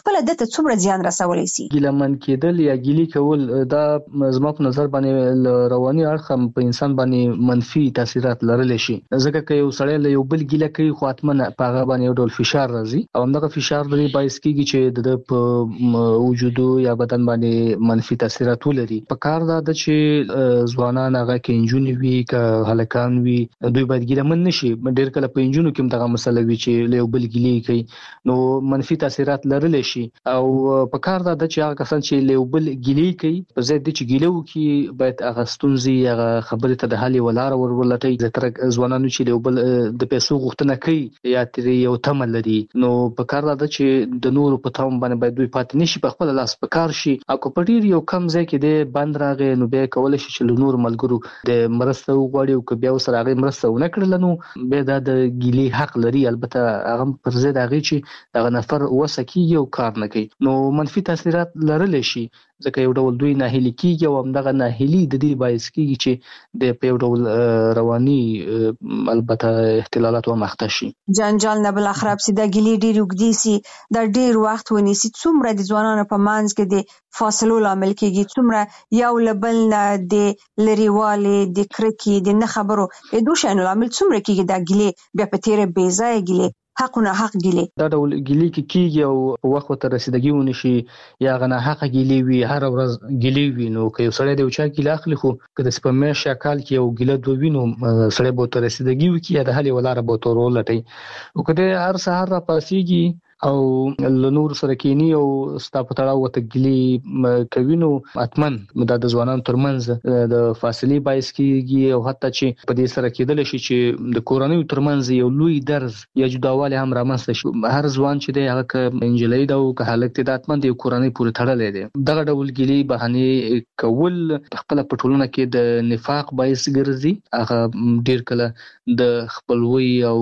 خپل دته څومره زیان رسولای شي؟ ګیلمن کېدل یا ګیلي کول دا زما په نظر باندې رواني اړخ په انسان باندې منفي تاثیرات لرلی شي، ځکه چې یو سړی له یو بل ګیله کوي خو اتمن په هغه باندې یو ډول فشار راځي او همدغه فشار لري باعث کیږي چې د په وجود یا بدن باندې منفي تاثیرات ولري. په کار دا د چې ځوانان هغه کې انجونی وي که هلکان وي دوی باید ګیلمن نشي. ډېر کله په انجونو کې دغه مسله وي چې له یو بل ګیلې کوي نو منفي تاثیرات لرلی شي او په کار دا د چې هغه کسان چې له یو بل ګیلې کوي په ځای د چې ګیله وکړي باید هغه ستونزې هغه خبرې ته د حل ولاره ورولټي. زیاتره ځوانانو چې له یو بل د پیسو غوښتنه کوي یا ترې یو تمه لري نو په کار دا چې د نورو په تاوان باندې باید دوی پاتې نشي، په خپل لاس په کار شي او که په ډیر یو کم ځای کې د بند راغی نو بیا کولای شي چې له نورو ملګرو د مرسته وغواړي او که بیا ورسره هغې مرسته ونه کړله نو بیا دا د ګیلې حق لري، البته هغه پر ضد هغې چې دغه نفر وسه کېږي او کار نه کوي نو منفي تاثیرات لرلی شي، ځکه یو ډول دوی ناهیلي کېږي او همدغه ناهیلي د دې باعث کېږي چې د په یو ډول رواني البته اختلالاتو مخته شي. جنجال نه بل اخراب سي، د ګیلې ډېر اوږدې سي، د ډېر وخت ونیسي، څومره د ځوانانو په منځ کې د فاصلو لامل کېږي، څومره یو له بل نه د لرېوالي د کرکې د نه خبرو د دوه شیانو لامل څومره کېږي د ګیلې بیا په تېره بې ځایه ګیلې حقونه حق ګیلې دا ډول ګیلې کې کېږي او په وخت ورته رسیدګي ونشي یا هغه ناحقه ګیلې وي، هره ورځ ګیلې وي نو که یو سړی د یو چا ګیله اخلي خو که د په میاشت یا کال کې یو ګیله دوه وي نو سړی به ورته رسیدګي وکړي یا د حل یوه لاره به ورته ورولټوي. او که دی هر سهار راپاڅېږي او له نورو سره کینی او ستا په تړاو ورته ګیلې کوي نو حتماً دا د ځوانانو ترمنځ د فاصلې باعث کېږي او حتی چې په دې سره کېدلی شي چې د کورنیو ترمنځ یو لوی درز یا جداوالی هم رامنځته شي. هر ځوان چې دی هغه که نجلۍ ده او که هلک دی دا حتماً د یو کورنۍ پورې تړلی دی. دغه ډول ګیلې بهانې کول خپله په ټولنه کې د نفاق باعث ګرځي، هغه ډېر کله د خپلوۍ او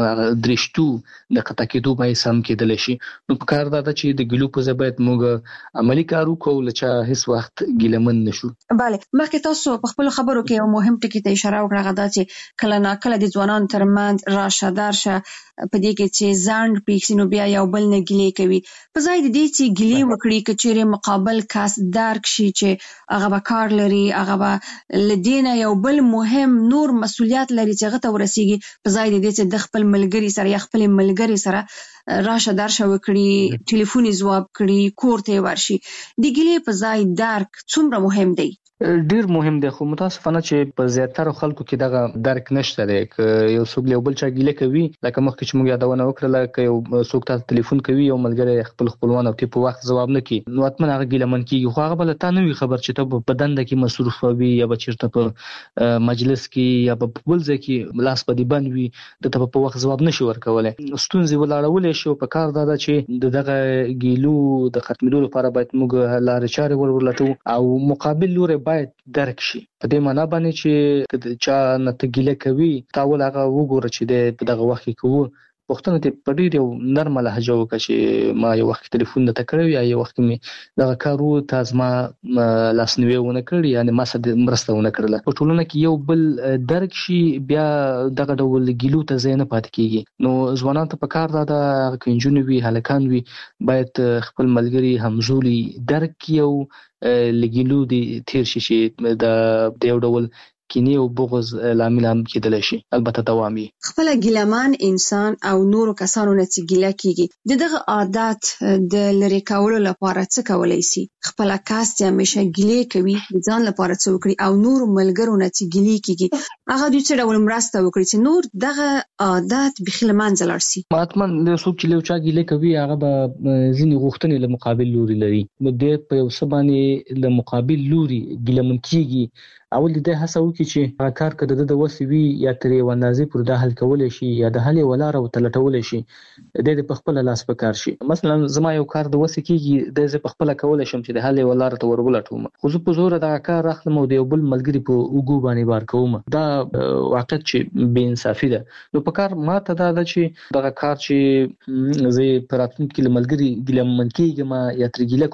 درشتو د قطع کېدو باعث هم کېدلی شي. نو په کار دا ده چې د ګیلو په ځای باید موږ عملي کار وکړو له چا هیڅ وخت ګیلمن نشو. بله، مخکې تاسو په خپلو خبرو کې یو مهم ټکي ته اشاره وکړه، هغه دا چې کله ناکله د ځوانانو ترمنځ راشه درشه په دې کې چې ځنډ پېښ شي نو بیا یو بل نه ګیلې کوي، په ځای د دې چې ګیلې وکړي که چیرې مقابل کس درک شي چې هغه به کار لري، هغه به له دې نه یو بل مهم نور مسؤلیت لري چې هغه ته ورسیږي، په ځای د دې چې د خپل ملګري سره یا خپلې ملګرې سره راشه درشه وکړي، ټلیفون یې ځواب کړي، کور ته یې ورشي. د ګیلې په ځای درک څومره مهم دی؟ ډیر مهم دی، خو متاسفانه چې په زیاتره خلکو کې دغه درک نشته دی. که یو څوک یو بل چا ګیله کوي لکه مخکې چې موږ یادونه وکړله، که یو څوک تاسو ټلیفون کوي یو ملګری خپل خپلوان او ته په وخت ځواب نه کوي نو حتما هغه ګیلمن کېږي، خو هغه بله تا نه وي خبر چې ته په دنده کې مصروف وي یا به چېرته په مجلس کې یا په بل ځای کې لاس په دې بند وي د ته په وخت ځواب نشي ورکولی، ستونزې ولاړولی شي. او په کار دا ده چې د دغه ګیلو د ختمېدو لپاره باید موږ لارې چارې ور ولټوو او مقابل لوری باید درک شي. په دې معنا باندې چې که د چا نه ته ګیله کوي تا اول هغه وګوره چې دی په دغه وخت کې کوو، پوښتنه دې په ډېر یو نرمه لهجه وکړه چې ما یو وخت ټلیفون درته کړی یا یو وخت مې دغه کار و تا زما لاسنیوی ونه کړ یعنې ما سره مرسته ونه کړله. په ټولنه کې یو بل درک شي بیا دغه ډول ګیلو ته ځای نه پاتې کېږي. نو ځوانانو ته په کار دا ده هغه که نجونې وي هلکان وي باید خپل ملګري همزولي درک کړي او له ګیلو دې تېر شي چې د یو ډول کینې او بغض لامل هم کېدلی شي، البته دوام یې. خپله ګیلهمن انسان او نورو کسانو نه چې ګیله کېږي د دغه عادت د لرې کولو لپاره څه کولی شي؟ خپله کس چې همیشه ګیلې کوي د ځان لپاره څه وکړي او نورو ملګرو نه چې ګیلې کېږي هغه دوی څه ډول مرسته وکړي چې نور دغه عادت بیخي له منځه لاړ شي؟ حتما څوک چې له یو چا ګیلې کوي هغه به ځینې غوښتنې له مقابل لوري لري، نو دی په یو څه باندې له مقابل لوري ګیلمن کېږي. اول د دې هڅه وکړي چې هغه کار که د ده د وسې وي یا تر یوه اندازې پورې دا حل کولی شي یا د حل یوه لاره ورته لټولی شي، دی د په خپله لاس په کار شي. مثلا زما یو کار د وسې کېږي دی زه په خپله کولی شم چې د حل یوه لاره ته ور ولټوم، خو زه په زوره دغه کار اخلم او د یو بل ملګري په اوږو باندې بار کوم، دا واقعیت چې بې انصافي ده. نو په کار ماته دا ده چې دغه کار چې زه په راتلونکي کې له ملګري ګیلمن کېږم یا ترې ګیله کوم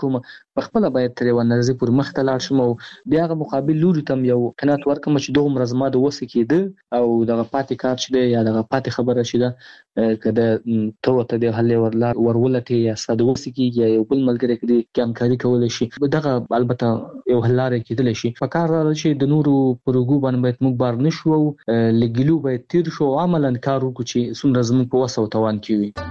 په خپل باید تر یو اندازې پورې مخ ته لاړ شم او بیا هغه مقابل لوري ته یو قناعت ورکړم چې دغه مرزما د وسه کېده او دغه پاتې کار چې دی یا دغه پاتې خبره چې ده کده ته وته د حل ورلا ورولته یا ساده وسه کې یا یو بل ملګری کې همکاري کول شي دغه البته یو حلاره کېدل شي فکر را چې د نورو پروګو باندې باید موږ بار نشو لګلو باید تیر شو عملاً کار وکړو چې څومره زموږ په وسه او توان کې وي.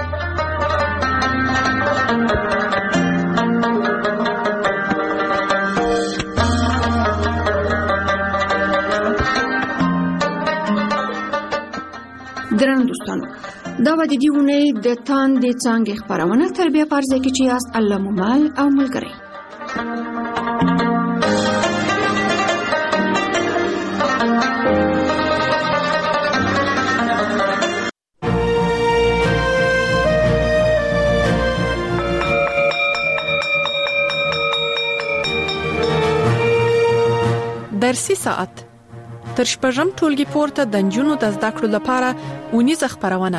درنو دوستانو دا و د دې ونې د تاندې څانګې خپرونه تربیه پرځای کې چې یاست الله ممال او ملګری. درسي ساعت تر شپږم ټولګي پورته د نجونو د زده کړو لپاره ونیزه خپرونه.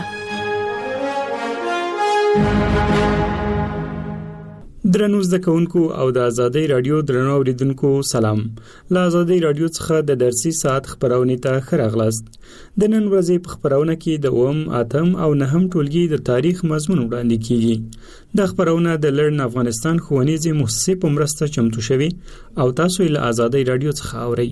درنو زده کوونکو او د آزادۍ رادیو درنو اوریدونکو سلام. له آزادۍ رادیو څخه د درسي ساعت خپرونې ته ښه راغلاست. د نن ورځې په خپرونه کې د اووم، اتم او نهم ټولګي د تاریخ مضمون وړاندې کیږي. د خپرونه د لړن افغانستان ښوونیزې مؤسسې په مرسته چمتو شوې او تاسو یې له آزادۍ رادیو څخه اورئ.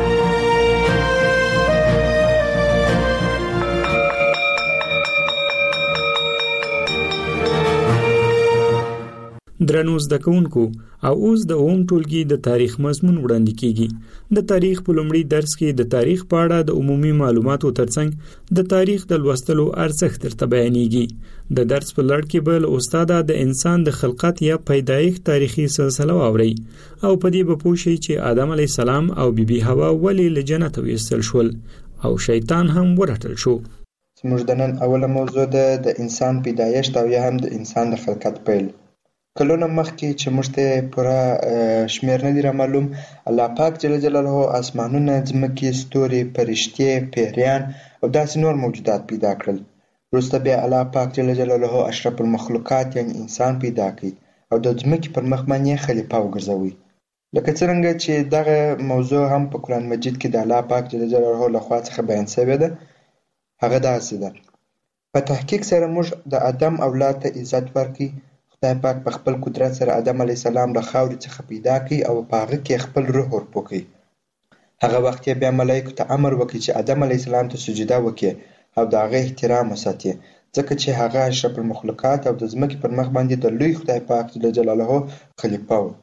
درنو زده کوونکو او اوس د اووم ټولګي د تاریخ مضمون وړاندې کیږي. د تاریخ په لومړي درس کې د تاریخ په اړه د عمومي معلوماتو ترڅنګ د تاریخ د لوستلو ارزښت درته بیانېږي. د درس په لړ کې به له استاده د انسان د خلقت یا پیدایښت تاریخي سلسله واورئ او په دې به پوه شئ چې آدم علیه السلام او بیبي حوا ولې له جنت ویستل شول او شیطان هم ورټل شو. زموږ د نن اوله موضوع ده د انسان پیدایښت او یا هم د انسان د خلقت پیل. کلونه مخکې چې موږ ته پوره شمیر نه دی را معلوم، الله پاک جل جلاله اسمانونه، ځمکې، ستوري، فرشتې، پیریان او داسې نور موجودات پیدا کړل. وروسته بیا الله پاک جل جلاله اشرف المخلوقات یعنی انسان پیدا کړ او د ځمکې پر مخ باندې خلیفه وګرځوي. لکه څرنګه چې دغه موضوع هم په قرآن مجید کې د الله پاک جل جلاله لخوا څخه بیان شوې ده. هغه داسې ده: په تحقیق سره موږ د آدم اولاد ته عزت ورکړي. خدای پاک په خپل قدرت سره آدم علیه السلام له خاورې څخه پیدا کړي او په هغه کې خپل روح ورپو کړي. هغه وخت یې بیا ملایکو ته امر وکړي چې آدم علیه السلام ته سجده وکړي او د هغه احترام وساتي، ځکه چې هغه اشرف المخلوقات او د ځمکې پر مخ باندې د لوی خدای پاک جل جلاله خلیفه و.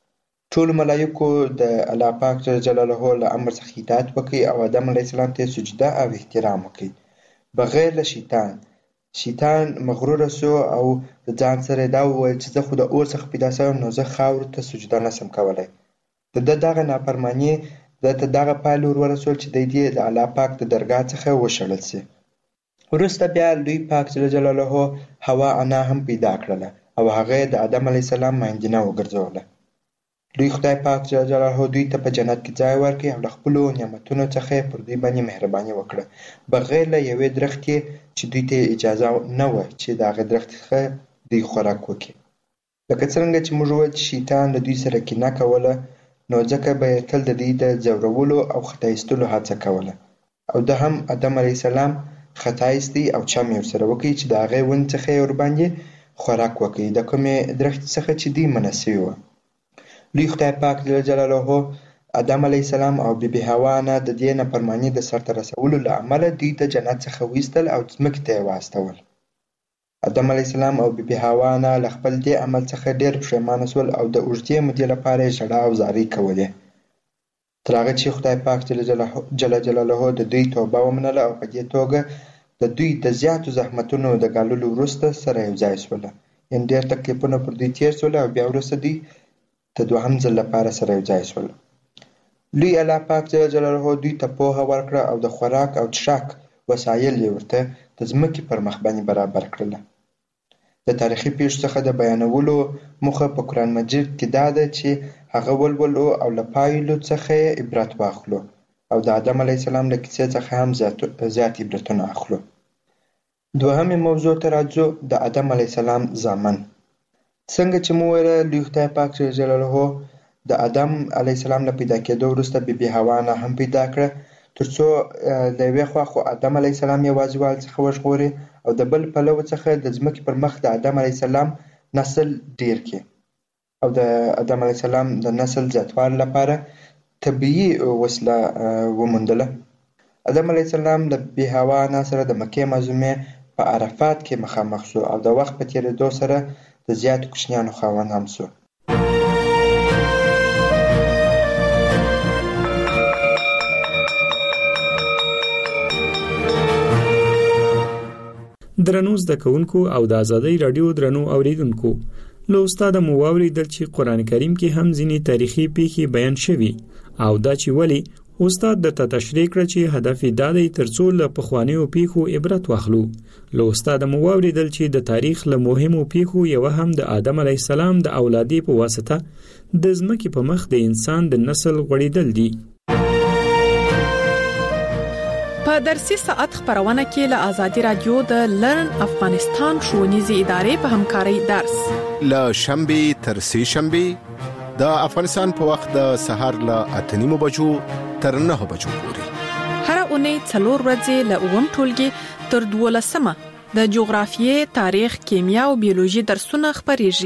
ټولو ملایکو د الله پاک جل جلاله له امر څخه اطاعت وکړي او آدم علیه السلام ته سجده او احترام وکړي بغیر له شیطان. شیطان مغرور سو او د ځان سره دا وویل چې زه خو د اور څخه پیدا شوم نو زه خاورو ته سجده نشم کولی. د ده دغه نافرماني ده ته دغه پایله ور ورسول چې دی دې د الله پاک د درګاه څخه وشړل سي. وروسته بیا لوی پاک جل جلاله حوا انا هم پیدا کړله او هغه د آدم علیه السلام ماینجینه وګرځوله. لوی خدای پاک جل جلاله دوی ته په جنت کې ځای ورکړي او له خپلو نعمتونو څخه پر دوی باندې مهرباني وکړه بغیر له یوې درختې چې دوی ته اجازه نه وه چې د هغې درختې څخه دوی خوراک وکړي. لکه څرنګه چې موږ وویل چې شیطان له دوی سره کینه کوله، نو ځکه به یې تل د دوی د ځورولو او خطا ایستلو هڅه کوله او ده هم آدم علیه السلام خطا ایستی او چم یې ورسره وکړي چې د هغې ونې څخه یې ورباندې خوراک وکړي د کومې درختې څخه چې دوی منع سوي وه. لوی خدای پاک جل جلاله آدم علیه السلام او بیبي حوا نه د دې نافرماني د سرته رسولو له امله دوی د جنت څخه وایستل او ځمکې ته یې واستول. آدم علیه السلام او بیبي حوا نه له خپل دې عمل څخه ډېر پښیمانه شول او د اوږدې مودې لپاره یې ژړا او زارۍ کولې تر هغه چې خدای پاک جل جلاله د دوی توبه ومنله او په دې توګه د دوی د زیاتو زحمتونو د ګاللو وروسته سره یو ځای شوله. یعنې ډېر تکلیفونه پر دوی تېر شول او بیا وروسته دوی د دوهم ځل لپاره سره یو ځای شول. لوی الله پاک جل جلاله دوی ته پوهه ورکړه او د خوراک او څښاک وسایل یې ورته د ځمکې پر مخ باندې برابر کړله. د تاریخي پیښو څخه د بیانولو موخه په قرآن مجید کې دا ده چې هغه ولولو او له پایلو څخه یې عبرت واخلو او د آدم علیه السلام له کیسې څخه هم زیات عبرتونه اخلو. دوهمې موضوع ته راځو: د آدم علیه السلام زامن. څنګه چې مو ویل لوی خدای پاک جل جلاله د آدم علیه السلام له پیدا کېدو وروسته بیبي حوا نه هم پیدا کړه، ترڅو د یوې خوا خو آدم علیه السلام یوازیوالي څخه وژغوري او د بل پلو څخه د ځمکې پر مخ د آدم علیه السلام نسل ډیر کړي او د آدم علیه السلام د نسل زیاتوالي لپاره طبیعي وسیله وموندله. آدم علیه السلام د بیبي حوا نه سره د مکې معظمې په عرفات کې مخامخ شو او د وخت په تېرېدو سره د زیاتو کوچنیانو خاوند هم شو. درنو زده کوونکو او د آزادۍ رادیو درنو اوریدونکو، له استاد مو واوریدل چې قرآن کریم کې هم ځینې تاریخي پیښې بیان شوي او دا چې ولی استاد درته تشریح کړه چې هدف یې دا دی ترڅو له پخوانیو پیښو عبرت واخلو. له استاد مو واوریدل چې د تاریخ له مهمو پیښو یوه هم د آدم علیه السلام د اولادې په واسطه د ځمکې په مخ د انسان د نسل غوړېدل دي. په درسي ساعت خبرونه کې له آزادي رادیو د لرن افغانستان ښوونیزې ادارې په همکارۍ درس له شنبه تر سه شنبه د افغانستان په وخت د سهار له اته نیمو بجو تر نه بجو پورې هر اونۍ څلور ورځې له اووم ټولګي تر دولسمه د جغرافیې، تاریخ، کیمیا او بیولوژي درسونه خبرېږي.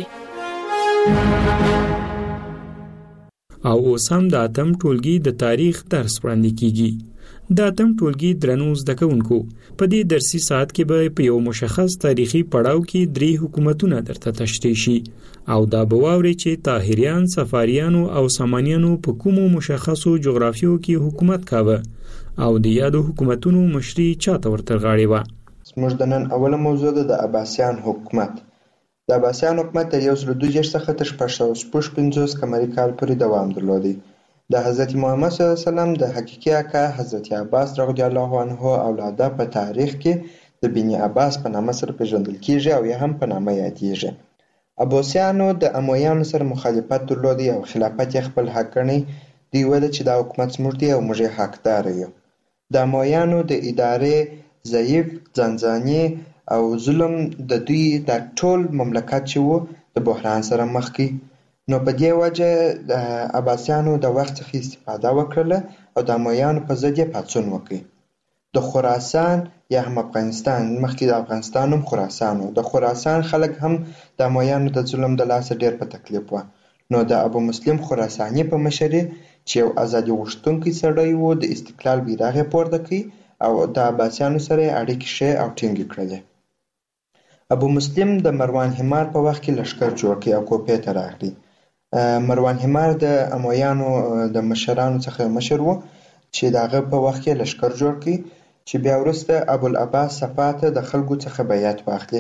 او اوس هم د اتم ټولګي د تاریخ درس وړاندې کیږي. د اتم ټولګي درنو زده کوونکو، په دې درسي ساعت کې به په یو مشخص تاریخي پړاو کې درې حکومتونه درته تشریح شي او دا به واوري چې طاهریان، صفاریانو او سامانیانو په کومو مشخصو جغرافیو کې حکومت کاوه او د یادو حکومتونو مشري چاته ورته غاړې وه. زموږ د نن اوله موضوع ده د عباسیان حکومت. د عباسیان حکومت تر یو سل دوه دېرش څخه تر شپږ سوه شپږ پنځوس قمري کال پورې دوام درلودی. د حضرت محمد صلی الله علیه وسلم د حقیقي اکا حضرت عباس رضی الله عنه اولاده په تاریخ کې د بني عباس په نامه سره پیژندل کیږي او یا هم په نامه یادیږي. عباسیانو د امویانو سره مخالفت درلودی او خلافت یې خپل حق ګڼي. دوی ویل چې دا حکومت زموږ دی او موږ یې حقدار یو. د امویانو د ادارې ضعیف، ځانځاني او ظلم د دوی د ټول مملکت چې وو د بحران سره مخ کی. نو په دې وجه د عباسیانو د وخت څخه استفاده وکړله او د امویانو په ضد یې پاڅون وکړ. د خراسان یا هم افغانستان، مخکې د افغانستان هم خراسان و، د خراسان خلک هم د امویانو د ظلم د لاسه ډېر په تکلیف وه. نو د ابو مسلم خراساني په مشرۍ چې یو ازادي غوښتونکی سړی و د استقلال بیرغ یې پورته کړ او د عباسیانو سره یې اړیکې ښې او ټینګې کړلې. ابو مسلم د مروان حمار په وخت کې لښکر جوړ کړ او کوپې ته راغلی. مروان حمار د امویانو د مشرانو څخه مشر و چې د هغه په وخت کې لښکر جوړ کړ چې بیا وروسته ابوالعباس صفا ته د خلکو څخه بیعت واخلي.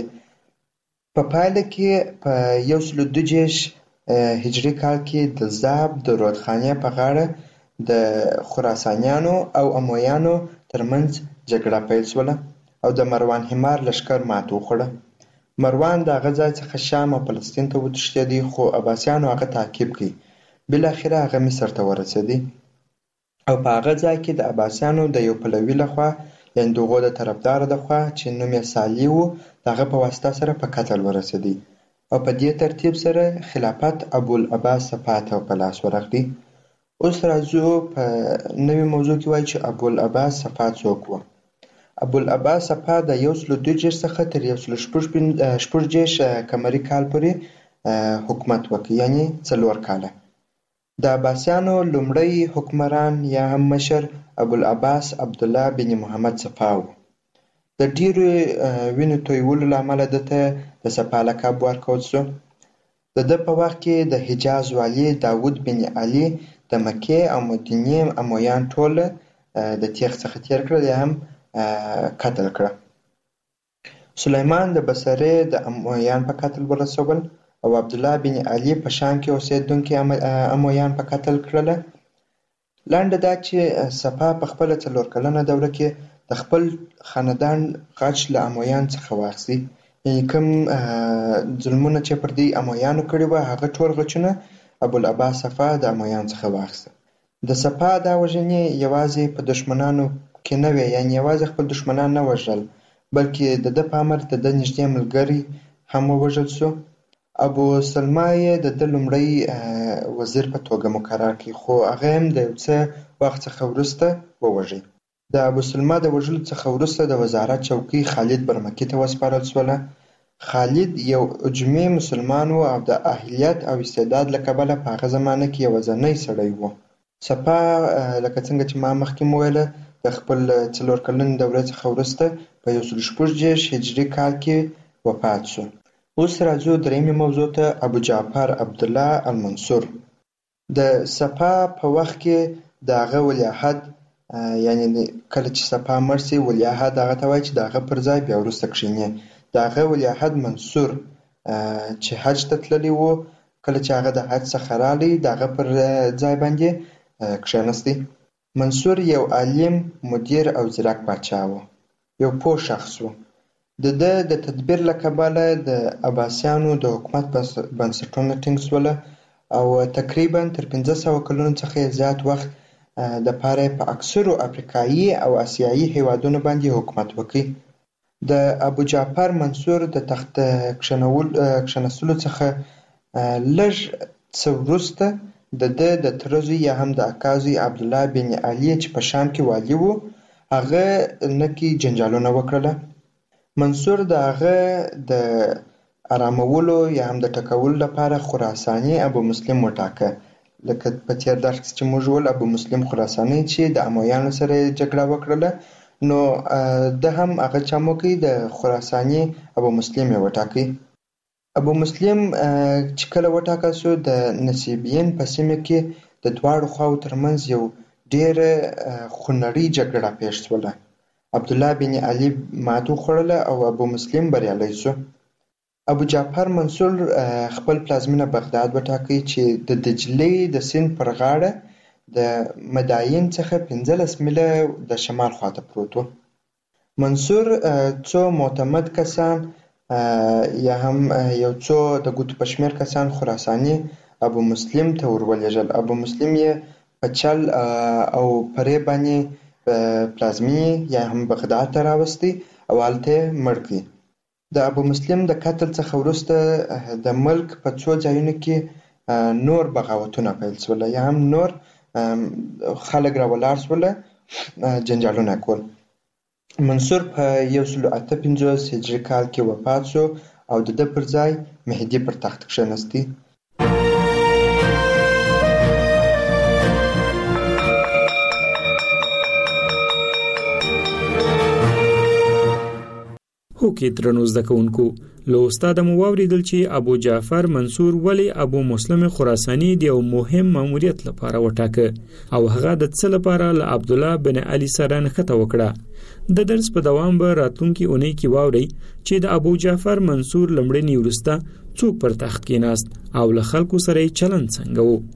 په پایله کې په یو سل دوه دېرش هجري کال کې د زاب د رودخانې په غاړه د خراسانیانو او امویانو ترمنځ جګړه پیل شوله او د مروان حمار لښکر مات وخوړه. مروان د هغه ځای څخه شام او فلسطین ته وتښتېدی خو عباسیانو هغه تعقیب کړ. بالاخره هغه مصر ته ورسېدی او په هغه ځای کې د عباسیانو د یو پلوي لخوا یعنې د هغو د طرفداره لخوا چې نوم یې صالح و د هغه په واسطه سره په قتل ورسېدی او په دې ترتیب سره خلافت ابوالعباس صفا ته په لاس ورغلی. اوس راځو په نوې موضوع کې وایي چې ابوالعباس صفا څوک و. ابوالعباس صفا د یو سل دوه دېرش څخه تر یو سل شپږ دېرش قمري کال پورې حکومت وکړ، یعنې څلور کاله. د عباسیانو لومړی حکمران یا هم مشر ابوالعباس عبدالله بن محمد صفا و. د ډېرو وینو تویولو له امله ده ته د صفا لقب ورکول شو. د ده په وخت کې د حجاز والي داود بن علي د مکې او مدینې امویان ټوله د تیغ څخه تیر کړل یا هم قتل کړه. سلیمان د بصرې د امویان په قتل ورسول او عبدالله بن علي په شام کې اوسېدونکي امویان په قتل کړله. لنډه دا چې صفا په خپله څلور کلنه دوره کې د خپل خاندان غچ له امویان څخه واخیستي، یعنې کوم ظلمونه چې پر دوی امویانو کړي وه هغه ټول غچونه ابوالعباس صفا د امویانو څخه واخیسته. د صفا دا وژنې یوازې په دښمنانو کې نه وې، یعنې یوازې خپل دښمنان نه وژل بلکې د ده په امر د ده نږدې ملګري هم ووژل شو ابو سلمہ یې د لومړی وزیر په توګه مقرر کړ، خو هغه هم د یو څه وخت څخه وروسته ووژل. د ابو سلمہ د وژلو څخه وروسته د وزارت چوکۍ خالد برمکي ته وسپارل شوله. خالد یو اجمي مسلمان و او د اهلیت او استعداد له کبله په هغه زمانه کې یوازینی سړی و. سپاه لکه څنګه چې ما مخکې وویله د خپل څلور کلنې دورې څخه وروسته په یو سل شپږ دېرش هجري کال کې وفات شو. اوس راځو درېیمې موضوع ته، ابو جعفر عبدالله المنصور. د سپاه په وخت کې د هغه ولیعهد، یعنی کله چې سپاه مړ سي ولیعهد هغه ته وایي چې د هغه پر ځای بیا وروسته کښېني. د هغه ولیعهد منصور چې حج ته تللی و، کله چې هغه د حج څخه رالی د هغه پر ځای باندې کښېنستی. منصور یو عالم، مدیر او ځیرک پاچا و، یو پوه شخص و. د ده د تدبیر له کبله د عباسیانو د حکومت بنسټونه ټینګ شول او تقریبا تر پنځه سوه کلونو څخه زیات وخت د پاره په اکثرو افریقایي او آسیایي هیوادونو باندې حکومت وکړي. د ابو جعفر منصور د تخت کښېنستلو څخه لږ څه وروسته د ده د تره زوی یا هم د اکا زوی عبدالله بن علي چې په شام کې والي و، هغه نکي جنجالونه وکړله. منصور د هغه د آرامولو یا هم د ټکولو لپاره خراساني ابو مسلم وټاکه. لکه په تېر درس کې چې موږ وویل ابو مسلم خراساني چې د امویانو سره جګړه وکړله، نو ده هم هغه چم وکړي د خراساني ابو مسلم یې وټاکي. ابو مسلم چې کله وټاکل شو د نصیبین په سیمه کې د دواړو خواو ترمنځ یو ډېره خونړۍ جګړه پیښ شوله. عبدالله بن علي ماتې وخوړله او ابو مسلم بریالی شو. ابو جعفر منصور خپل پلازمینه بغداد وټاکي چې د دجلې د سیند پر غاړه د مداین څخه پنځلس میله د شمال خواته پروت و. منصور څو معتمد کسان یا هم یو څو د ګوتو په شمېر کسان خراساني ابو مسلم ته ورولېږل. ابو مسلم یې په چل او پرې باندې پلازمینې یا هم بغداد ته راوستی او هلته یې مړ کړي. د ابو مسلم د قتل څخه وروسته د ملک په څو ځایونو کې نور بغاوتونه پیل شول یا هم نور خلک راولاړ شول، جنجالونه کول. منصور په یو سل اته پنځوس هجري کال کې وفات شو او د ده پر ځای مهدي پر تخت کښېنستی. هوکې درنو زده کوونکو، له استاده مو واورېدل چې ابو جعفر منصور ولې ابو مسلم خراساني د یو مهم ماموریت لپاره وټاکه او هغه د څه لپاره له عبدالله بن علي سره نښته وکړه. د درس په دوام به راتلونکي اونۍ کې واورئ چې د ابو جعفر منصور لومړني وروسته څوک پر تخت کېناست او له خلکو سره یې چلند څنګه و.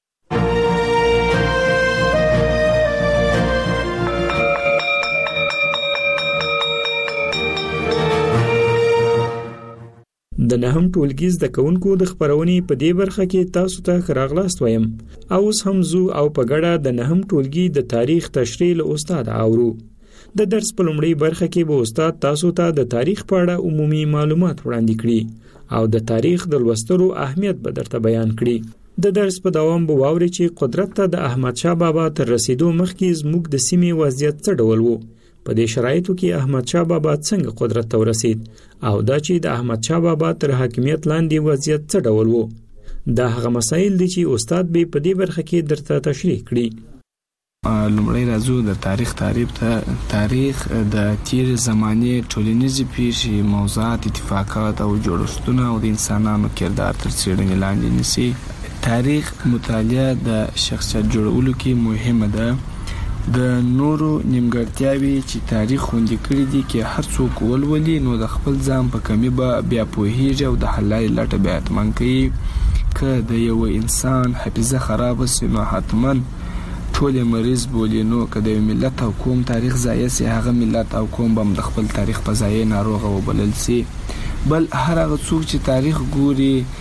د نهم ټولګي زده کوونکو د خپرونې په دې برخه کې تاسو ته ښه راغلاست وایم. اوس هم ځو او په ګډه د نهم ټولګي د تاریخ تشریح له استاد اورو. د درس په لومړۍ برخه کې به استاد تاسو ته د تاریخ په اړه عمومي معلومات وړاندې کړي او د تاریخ د لوستلو اهمیت به درته بیان کړي. د درس په دوام به واورئ چې قدرت ته د احمد شاه بابا تر رسیدو مخکې زموږ د سیمې وضعیت څه ډول و. په دې شرایطو کې احمد شاه بابا څنګه قدرت ته ورسید او دا چې د احمد شاه بابا تر حاکمیت لاندې وضعیت څه ډول و. دا هغه مسایل دي چې استاد به په دې برخه کې درته تشریح کړي. لومړی راځو د تاریخ تعریف ته. تاریخ د تیر زمانې ټولنیزې پیښې، موضوعات، اتفاقات او جوړښتونه او د انسانانو کردار تر څېړنې لاندې نیسي. تاریخ مطالعه د شخصیت جوړولو کې مهمه ده. د نورو نیمګړتیاوې چې تاریخ خوندي کړي دي کې هر څوک ولولي نو د خپل ځان په کمی به بیا پوهیږي او د حل لارې لټه بیا حتمن کوي. که د یو انسان حافظه خرابه سي نو حتما ټول مریض بولي. نو که د یو ملت او قوم تاریخ ضایع سي، هغه ملت او قوم به د خپل تاریخ په ضایع ناروغه وبلل سي. بل هر هغه څوک چې تاریخ ګوري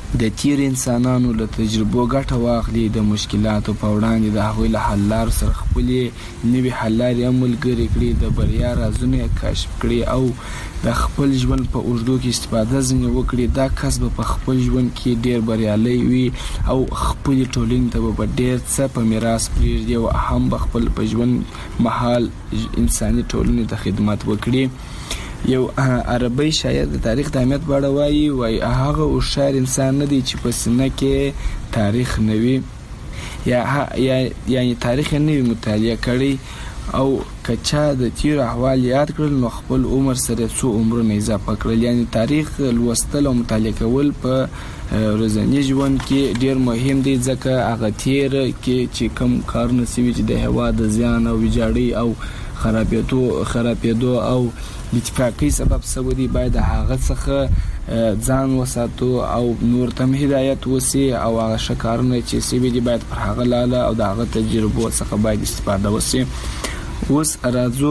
د تیر انسانانو له تجربو ګټه واخلي، د مشکلاتو په وړاندې د هغوی له حل لارو سره خپلې نوي حل لارې هم ملګرې کړي، د بریا رازونه یې کشف کړي او د خپل ژوند په اوږدو کې استفاده ځینې وکړي. دا کس به په خپل ژوند کې ډېر بریالی وي او خپلې ټولنې ته به ډېر څه په میراث پرېږدي او هم به خپل په ژوند مهال انساني ټولنې ته خدمت وکړي. یو عربی شاعر د تاریخ د اهمیت په اړه وایي وایي هغه هوښیار انسان نه دی چې په سینه کې تاریخ نه وي یا یعنې تاریخ یې نه وي مطالعه کړی او که چا د تیرو احوال یاد کړل نو خپل عمر سره څو عمرونه اضافه کړل. یعنې تاریخ لوستل او مطالعه کول په ورځني ژوند کې ډېر مهم دی، ځکه هغه تیر کې چې کوم کارونه سوي چې د هېواد د زیان او ویجاړۍ او خرابېدو خرابېدو او اتفاقی سبب سوي دي، باید هغه څخه ځان وساتو او نور ته هدایت وسی او هغه ښه کارونه چې سوي دي باید پر هغه لاله او د هغه تجربو څخه باید استفاده وسی. اوس راځو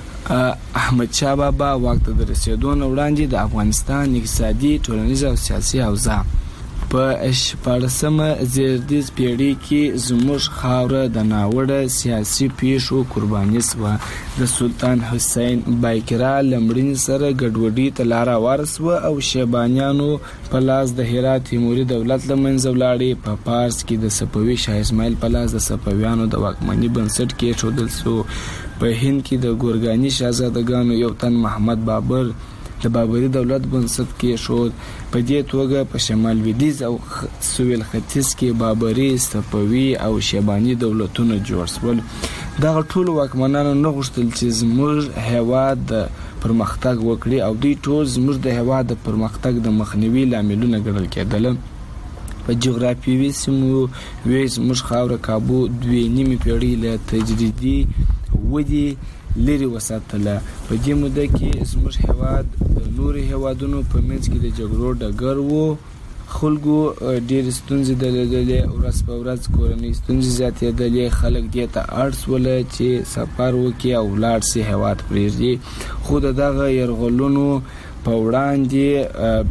احمد شاه بابا واک ته د رسېدو نه وړاندې د افغانستان اقتصادي، ټولنیز او سیاسي اوضاع په شپاړسمه زېږدیز پیړۍ کې زموږ خاوره د ناوړه سیاسي پیښو قرباني شوه. د سلطان حسین بایقرا له مړینې سره ګډوډۍ ته لاره هواره شوه او شیبانیانو په لاس د هرات تیموري دولت له منځه ولاړې. په پارس کې د صفوي شاه اسماعیل په لاس د صفویانو د واکمنۍ بنسټ کېښودل شو. په هند کې د ګورګاني شهزادګانو یو تن محمد بابر د بابري دولت بنسټ کېښود. په دې توګه په شمال لویدیځ او سویل ختیځ کې بابري، صفوي او شیباني دولتونه جوړ شول. دغه ټول واکمنانو نه غوښتل چې زموږ هېواد د پرمختګ وکړي او دوی ټول زموږ د هېواد د پرمختګ د مخنیوي لاملونه ګڼل کېدل. په جغرافیوي سیمو وې زموږ خاوره کابو دوې نیمې پیړۍ له تجریدي ودې لري وساتله. په دې موده کې زموږ هېواد د نورو هېوادونو په منځ کې د جګړو ډګر و. خلکو ډېرې ستونزې درلودلې، ورځ په ورځ کورنۍ ستونزې زیاتېدلې. خلک دې ته اړ شول چې سفر وکړي او ولاړ شي هېواد پرېږدي. خو د دغه یرغلونو په وړاندې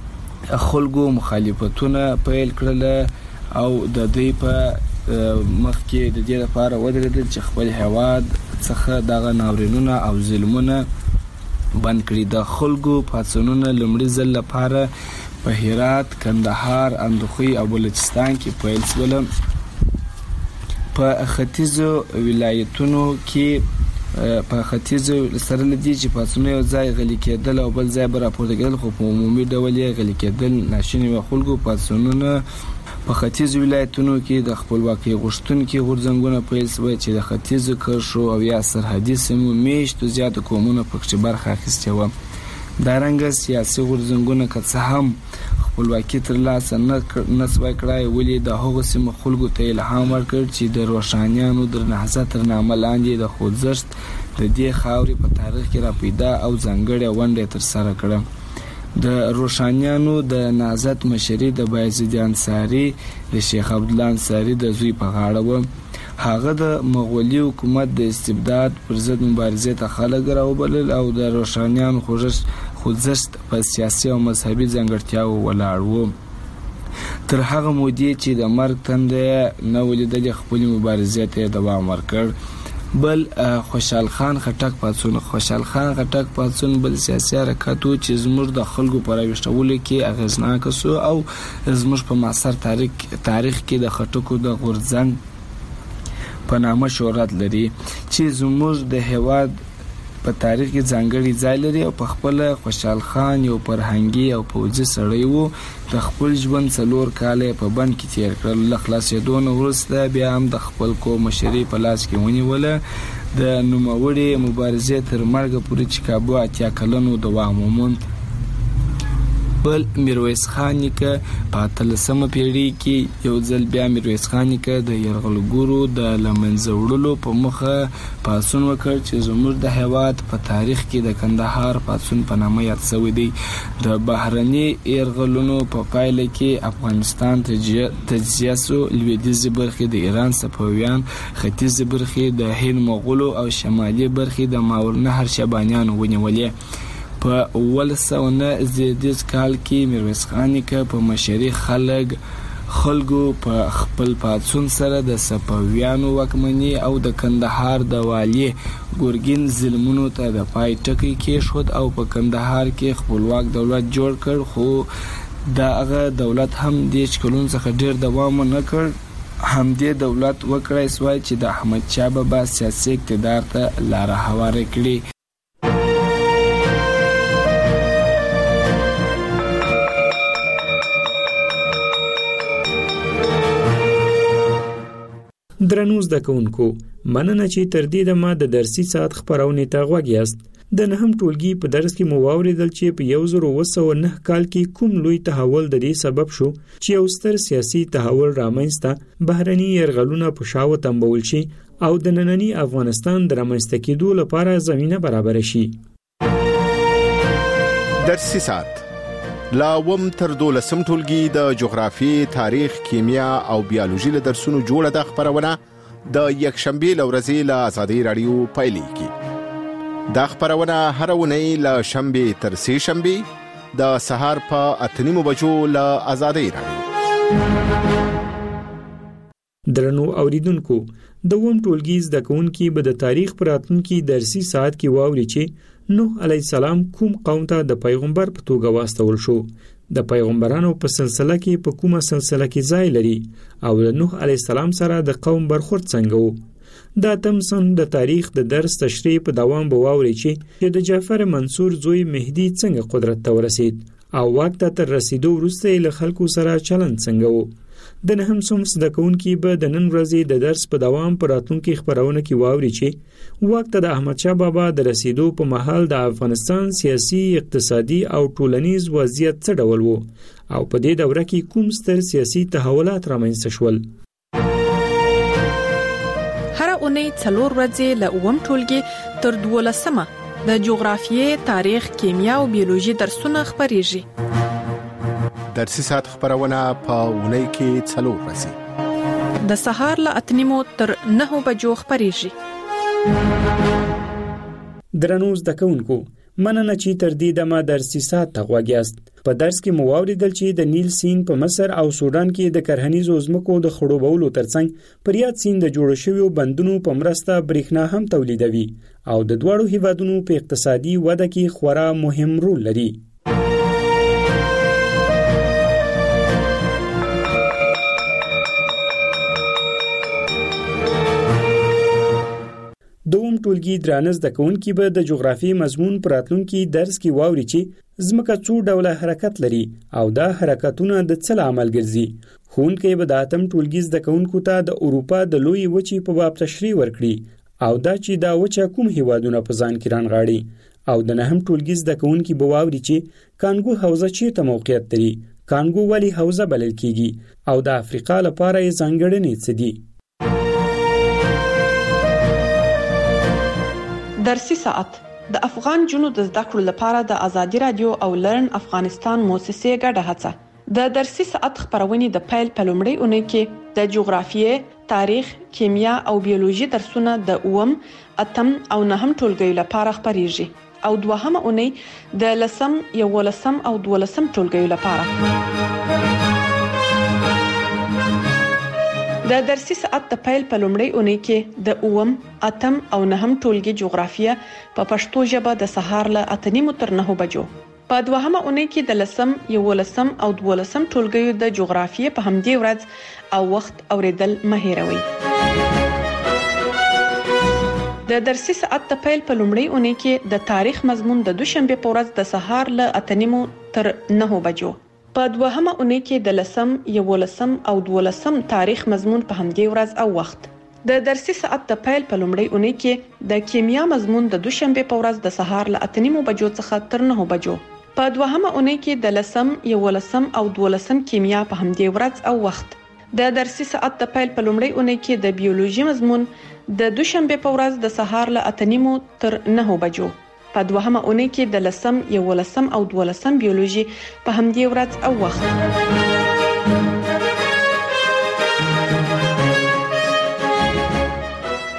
خلکو مخالفتونه پیل کړل او د دوی په مخ کې د دې لپاره ودرېدل چې خپل هېواد څخه دغه ناورینونه او ظلمونه بند کړي. د خلکو پاڅونونه لومړي ځل لپاره په هرات، کندهار، اندخوی او بلوچستان کې پیل شول. په ختیځو ولایتونو کې په ختیځو سره لدی چې پاڅونونه یو ځای غلي کېدل او بل ځای به راپورته کېدل، خو په عمومي ډول یې غلي کېدل ناشوني وو. خلکو پاڅونونه په ختیځو ولایتونو کې د خپلواکۍ غوښتونکي غورځنګونه پیل شول چې د ختیځو کرښو او یا سرحدي سیمو میشتو زیاتو قومونو پکې برخه اخیستې وه. دارنګه سیاسي غورځنګونه که څه هم خپلواکي ترلاسه نه سوای کړای، ولې د هغو سیمو خلکو ته الهام ورکړ چې د روښانیانو د نهضت تر نامه لاندې د خوځښت د دې خاورې په تاریخ کې راپیدا او ځانګړې ونډه ترسره کړه. د روښانیانو د نهضت مشري د بایزید انصاري د شیخ عبدالله انصاري د زوی په غاړه وه. هغه د مغولي حکومت د استبداد پر ضد مبارزې ته خلک راوبلل او د روښانیانو خوځښت په سیاسي او مذهبي ځانګړتیاو ولاړ و. تر هغه مودې چې د مرګ تنده نه ولیدلې خپلې مبارزې ته دوام ورکړ. بل خوشحال خان خټک پاڅون خوشحال خان خټک پاڅون بل سیاسي حرکت و چې زموږ د خلکو په راویښتولو کې اغېزناک شو او زموږ په معاصر تاریخ تاریخ کې د خټکو د غورځنګ په نامه شهرت لري چې زموږ د هېواد په تاریخ کې ځانګړی ځای لري او په خپل خوشحال خان یو فرهنګي او پوځي سړی و. د خپل ژوند څلور کاله په بند کې تیر کړل. له خلاصېدو نه وروسته بیا هم د خپل قوم مشري په لاس کې ونیوله. د نوموړې مبارزې تر مرګه پورې چې کابو اتیا کلنو دوام وموند. بل میرویس خان نیکه په اتلسمه پیړۍ کې یو ځل بیا میرویس خان نیکه د یرغلګرو د له منځه وړلو په موخه پاڅون وکړ چې زموږ د هېواد په تاریخ کې د کندهار پاڅون په نامه یاد شوی دی. د بهرني یرغلونو په پایله کې افغانستان تجزیه شو. لویدیځې برخې د ایران صفویان، ختیځې برخې د هند مغولو او شمالي برخې د ماورالنهر شیبانیانو ونیولې. په ولسونه زیدیز کال کې میرویس خان نیکه په مشري خلک خلکو په خپل پاتسون سره د صفویانو واکمني او د کندهار د والی ګورګین ظلمونو ته د پای ټکی کېښود او په کندهار کې خپلواک دولت جوړ کړ، خو دا هغه دولت هم د کلونو څخه ډیر دوام نه کړ. همدې دولت وکړای سوای چې د احمد شاه بابا سیاسي اقتدار ته لار هواره کړي. درنو زده کوونکو، مننه چې تر دې دمه د درسي ساعت خبرونه ته غوږ یاست. د نهم ټولګي په درس کې مو واوریدل چې په یو زر اوه سوه نه کال کې کوم لوی تحول د دې سبب شو چې یو ستر سیاسي تحول رامنځته بهرني یرغلونه په شاو تنبول شي او د ننني افغانستان د رامنځته کېدو لپاره زمينه برابر شي. درسي ساعت لا وم تر دولسم ټولګي د جغرافي، تاریخ، کیمیا او بیولوژي له درسونو جوړه د خبرونه د یکشنبه لورځي له آزادۍ رادیو پایلیږي. دا خبرونه هر ونی له شنبه تر سه شنبه د سهار په اتنیمو بجو له آزادۍ رادیو. درنو اوریدونکو، د وم ټولګي زده کوونکي به د تاریخ پر راتلونکي درسي ساعت کې واوري چې نوح علیه السلام کوم قوم ته د پیغمبر په توګه واستول شو، د پیغمبرانو په سلسله کې په کومه سلسله کې ځای لري او د نوح علیه السلام سره د قوم برخورد څنګه وو. دا تمسن د تاریخ د درس تشریح په دوام به واوري چې د جعفر منصور زوی مهدی څنګه قدرت ته ورسید او واک ته تر رسیدو وروسته له خلکو سره چلند څنګه وو. د نهم صنف زده کوونکي به د نن ورځې د درس په دوام په راتلونکي خبرونه کې واوري چې واک ته د احمد شاه بابا د رسیدو په مهال د افغانستان سیاسي، اقتصادي او ټولنیز وضعیت څه ډول وو او په دې دوره کې کوم ستر سیاسي تحولات رامنځته شول. هر اونۍ څلور ورځې له اووم ټولګي تر دولسمه د جغرافیې، تاریخ، کیمیا او بیولوژي درسونه خبريږي. درسي ساعت خبرونه په اونۍ کې څلور ورځې د سهار له اتنیمو تر نهو بجو خبريږي. درنو زده کوونکو، مننه چې تر دې دمه درسي ساعت ته غوږ یاست. په درس کې مو واوریدل چې د نیل سیند په مصر او سودان کې د کرهنیزو ځمکو د خړوبولو ترڅنګ پر یاد سیند د جوړ شویو بندونو په مرسته برېښنا هم تولیدوي او د دواړو هیوادونو په اقتصادي وده کې خورا مهم رول لري. دوم ټولګي درانه زده کوونکي به د جغرافي مضمون پر راتلونکي درس کې واوري چې ځمکه څو ډوله حرکت لري او دا حرکتونه د څه عمل ګرځي. ښوونکی به د اتم ټولګي زده کوونکو ته د اروپا د لوی وچې په باب تشریح ورکړي او دا چې دا وچه کوم هیوادونه په ځان کې رانغاړي او د نهم ټولګي زده کوونکي به واوري چې کانګو حوزه چیرته موقعیت لري، کانګو ولې حوزه بلل کیږي او د افریقا لپاره یې ځانګړنې څه دي. درسي ساعت د افغان جنو د زده کړو لپاره د ازادي رادیو او لرن افغانستان موسسې ګډه هڅه. د درسي ساعت خبرونه د پیل په لومړۍ اونۍ کې د جغرافیې، تاریخ، کیمیا او بیولوژي درسونه د اوم، اتم او نهم ټولګیو لپاره خبريږي او دوهمه اونۍ د لسم، یولسم او دولسم ټولګیو لپاره. د درسي ساعت د پیل په لومړۍ اونۍ کې د اوم، اتم او نهم ټولګي جغرافیه په پښتو ژبه د سهار له اتنیمو تر نهو بجو. په دوهمه اونۍ کې د لسم، یولسم او دولسم ټولګیو د جغرافیې په همدې ورځ او وخت اوریدل مه هېروئ. د درسي ساعت د پیل په لومړۍ اونۍ کې د تاریخ مضمون د دوشنبه په ورځ د سهار له اتنیمو تر نهو بجو. په دوهمه اونۍ کې د لسم، یولسم او دولسم تاریخ مضمون په همدې ورځ او وخت. د درسي ساعت د پیل په لومړۍ اونۍ کې د کیمیا مضمون د دوشنبه په ورځ د سهار له اتنیمو بجو څخه تر نهو بجو. په دوهمه اونۍ کې د لسم، یولسم او دولسم کیمیا په همدې ورځ او وخت. د درسي ساعت د پیل په لومړۍ اونۍ کې د بیولوژي مضمون د دوشنبه په ورځ د سهار له اتنیمو تر نهو بجو. په دوهمه اونۍ کې د لسم، یولسم او دولسم بیولوژي په همدې ورځ او وخت.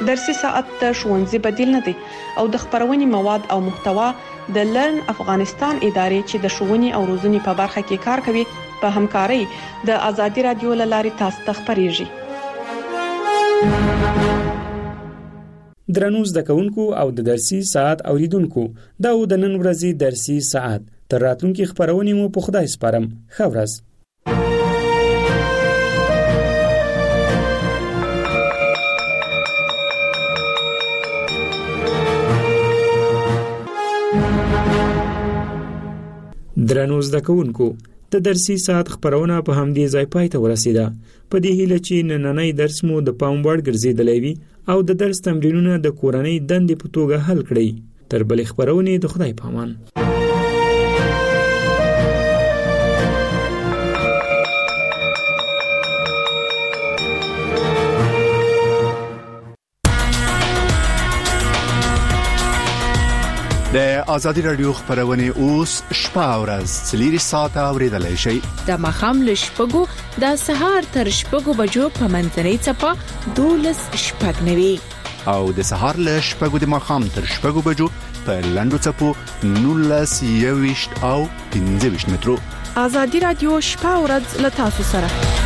درسي ساعت د ښوونځي بدیل نه دی او د خبرونې مواد او محتوا د لرن افغانستان ادارې چې د ښوونې او روزنې په برخه کې کار کوي په همکارۍ د ازادي رادیو لارې تاسو ته خبريږي. درنو زده کوونکو او د درسي ساعت اوریدونکو دا و د نن ورځې درسي ساعت تر راتلونکي خبرونې مو په خدای سپارم. ښه ورځ. درنو زده کوونکو د درسي ساعت خبرونه په همدې ځای پای ته ورسیده. په دې هیله چې نننۍ درس مو د پام وړ ګرځیدلی وي او د درس تمرینونه د کورنۍ دندې په توګه حل کړئ. تر بلې خبرونې د خدای پامان. د ازادي رادیو خبرونه اوس شپه ورځ څلوري ساعته اوریدلای شئ. د مخام له شپږو د سهار تر شپږو بجو په منځنۍ چپه دولس شپږ نوي او د سهار له شپږو د مخام تر شپږو بجو په لاندو چپو نولس یويشت او پنځه ویشت مترو. ازادي رادیو شپه ورځ له تاسو سره.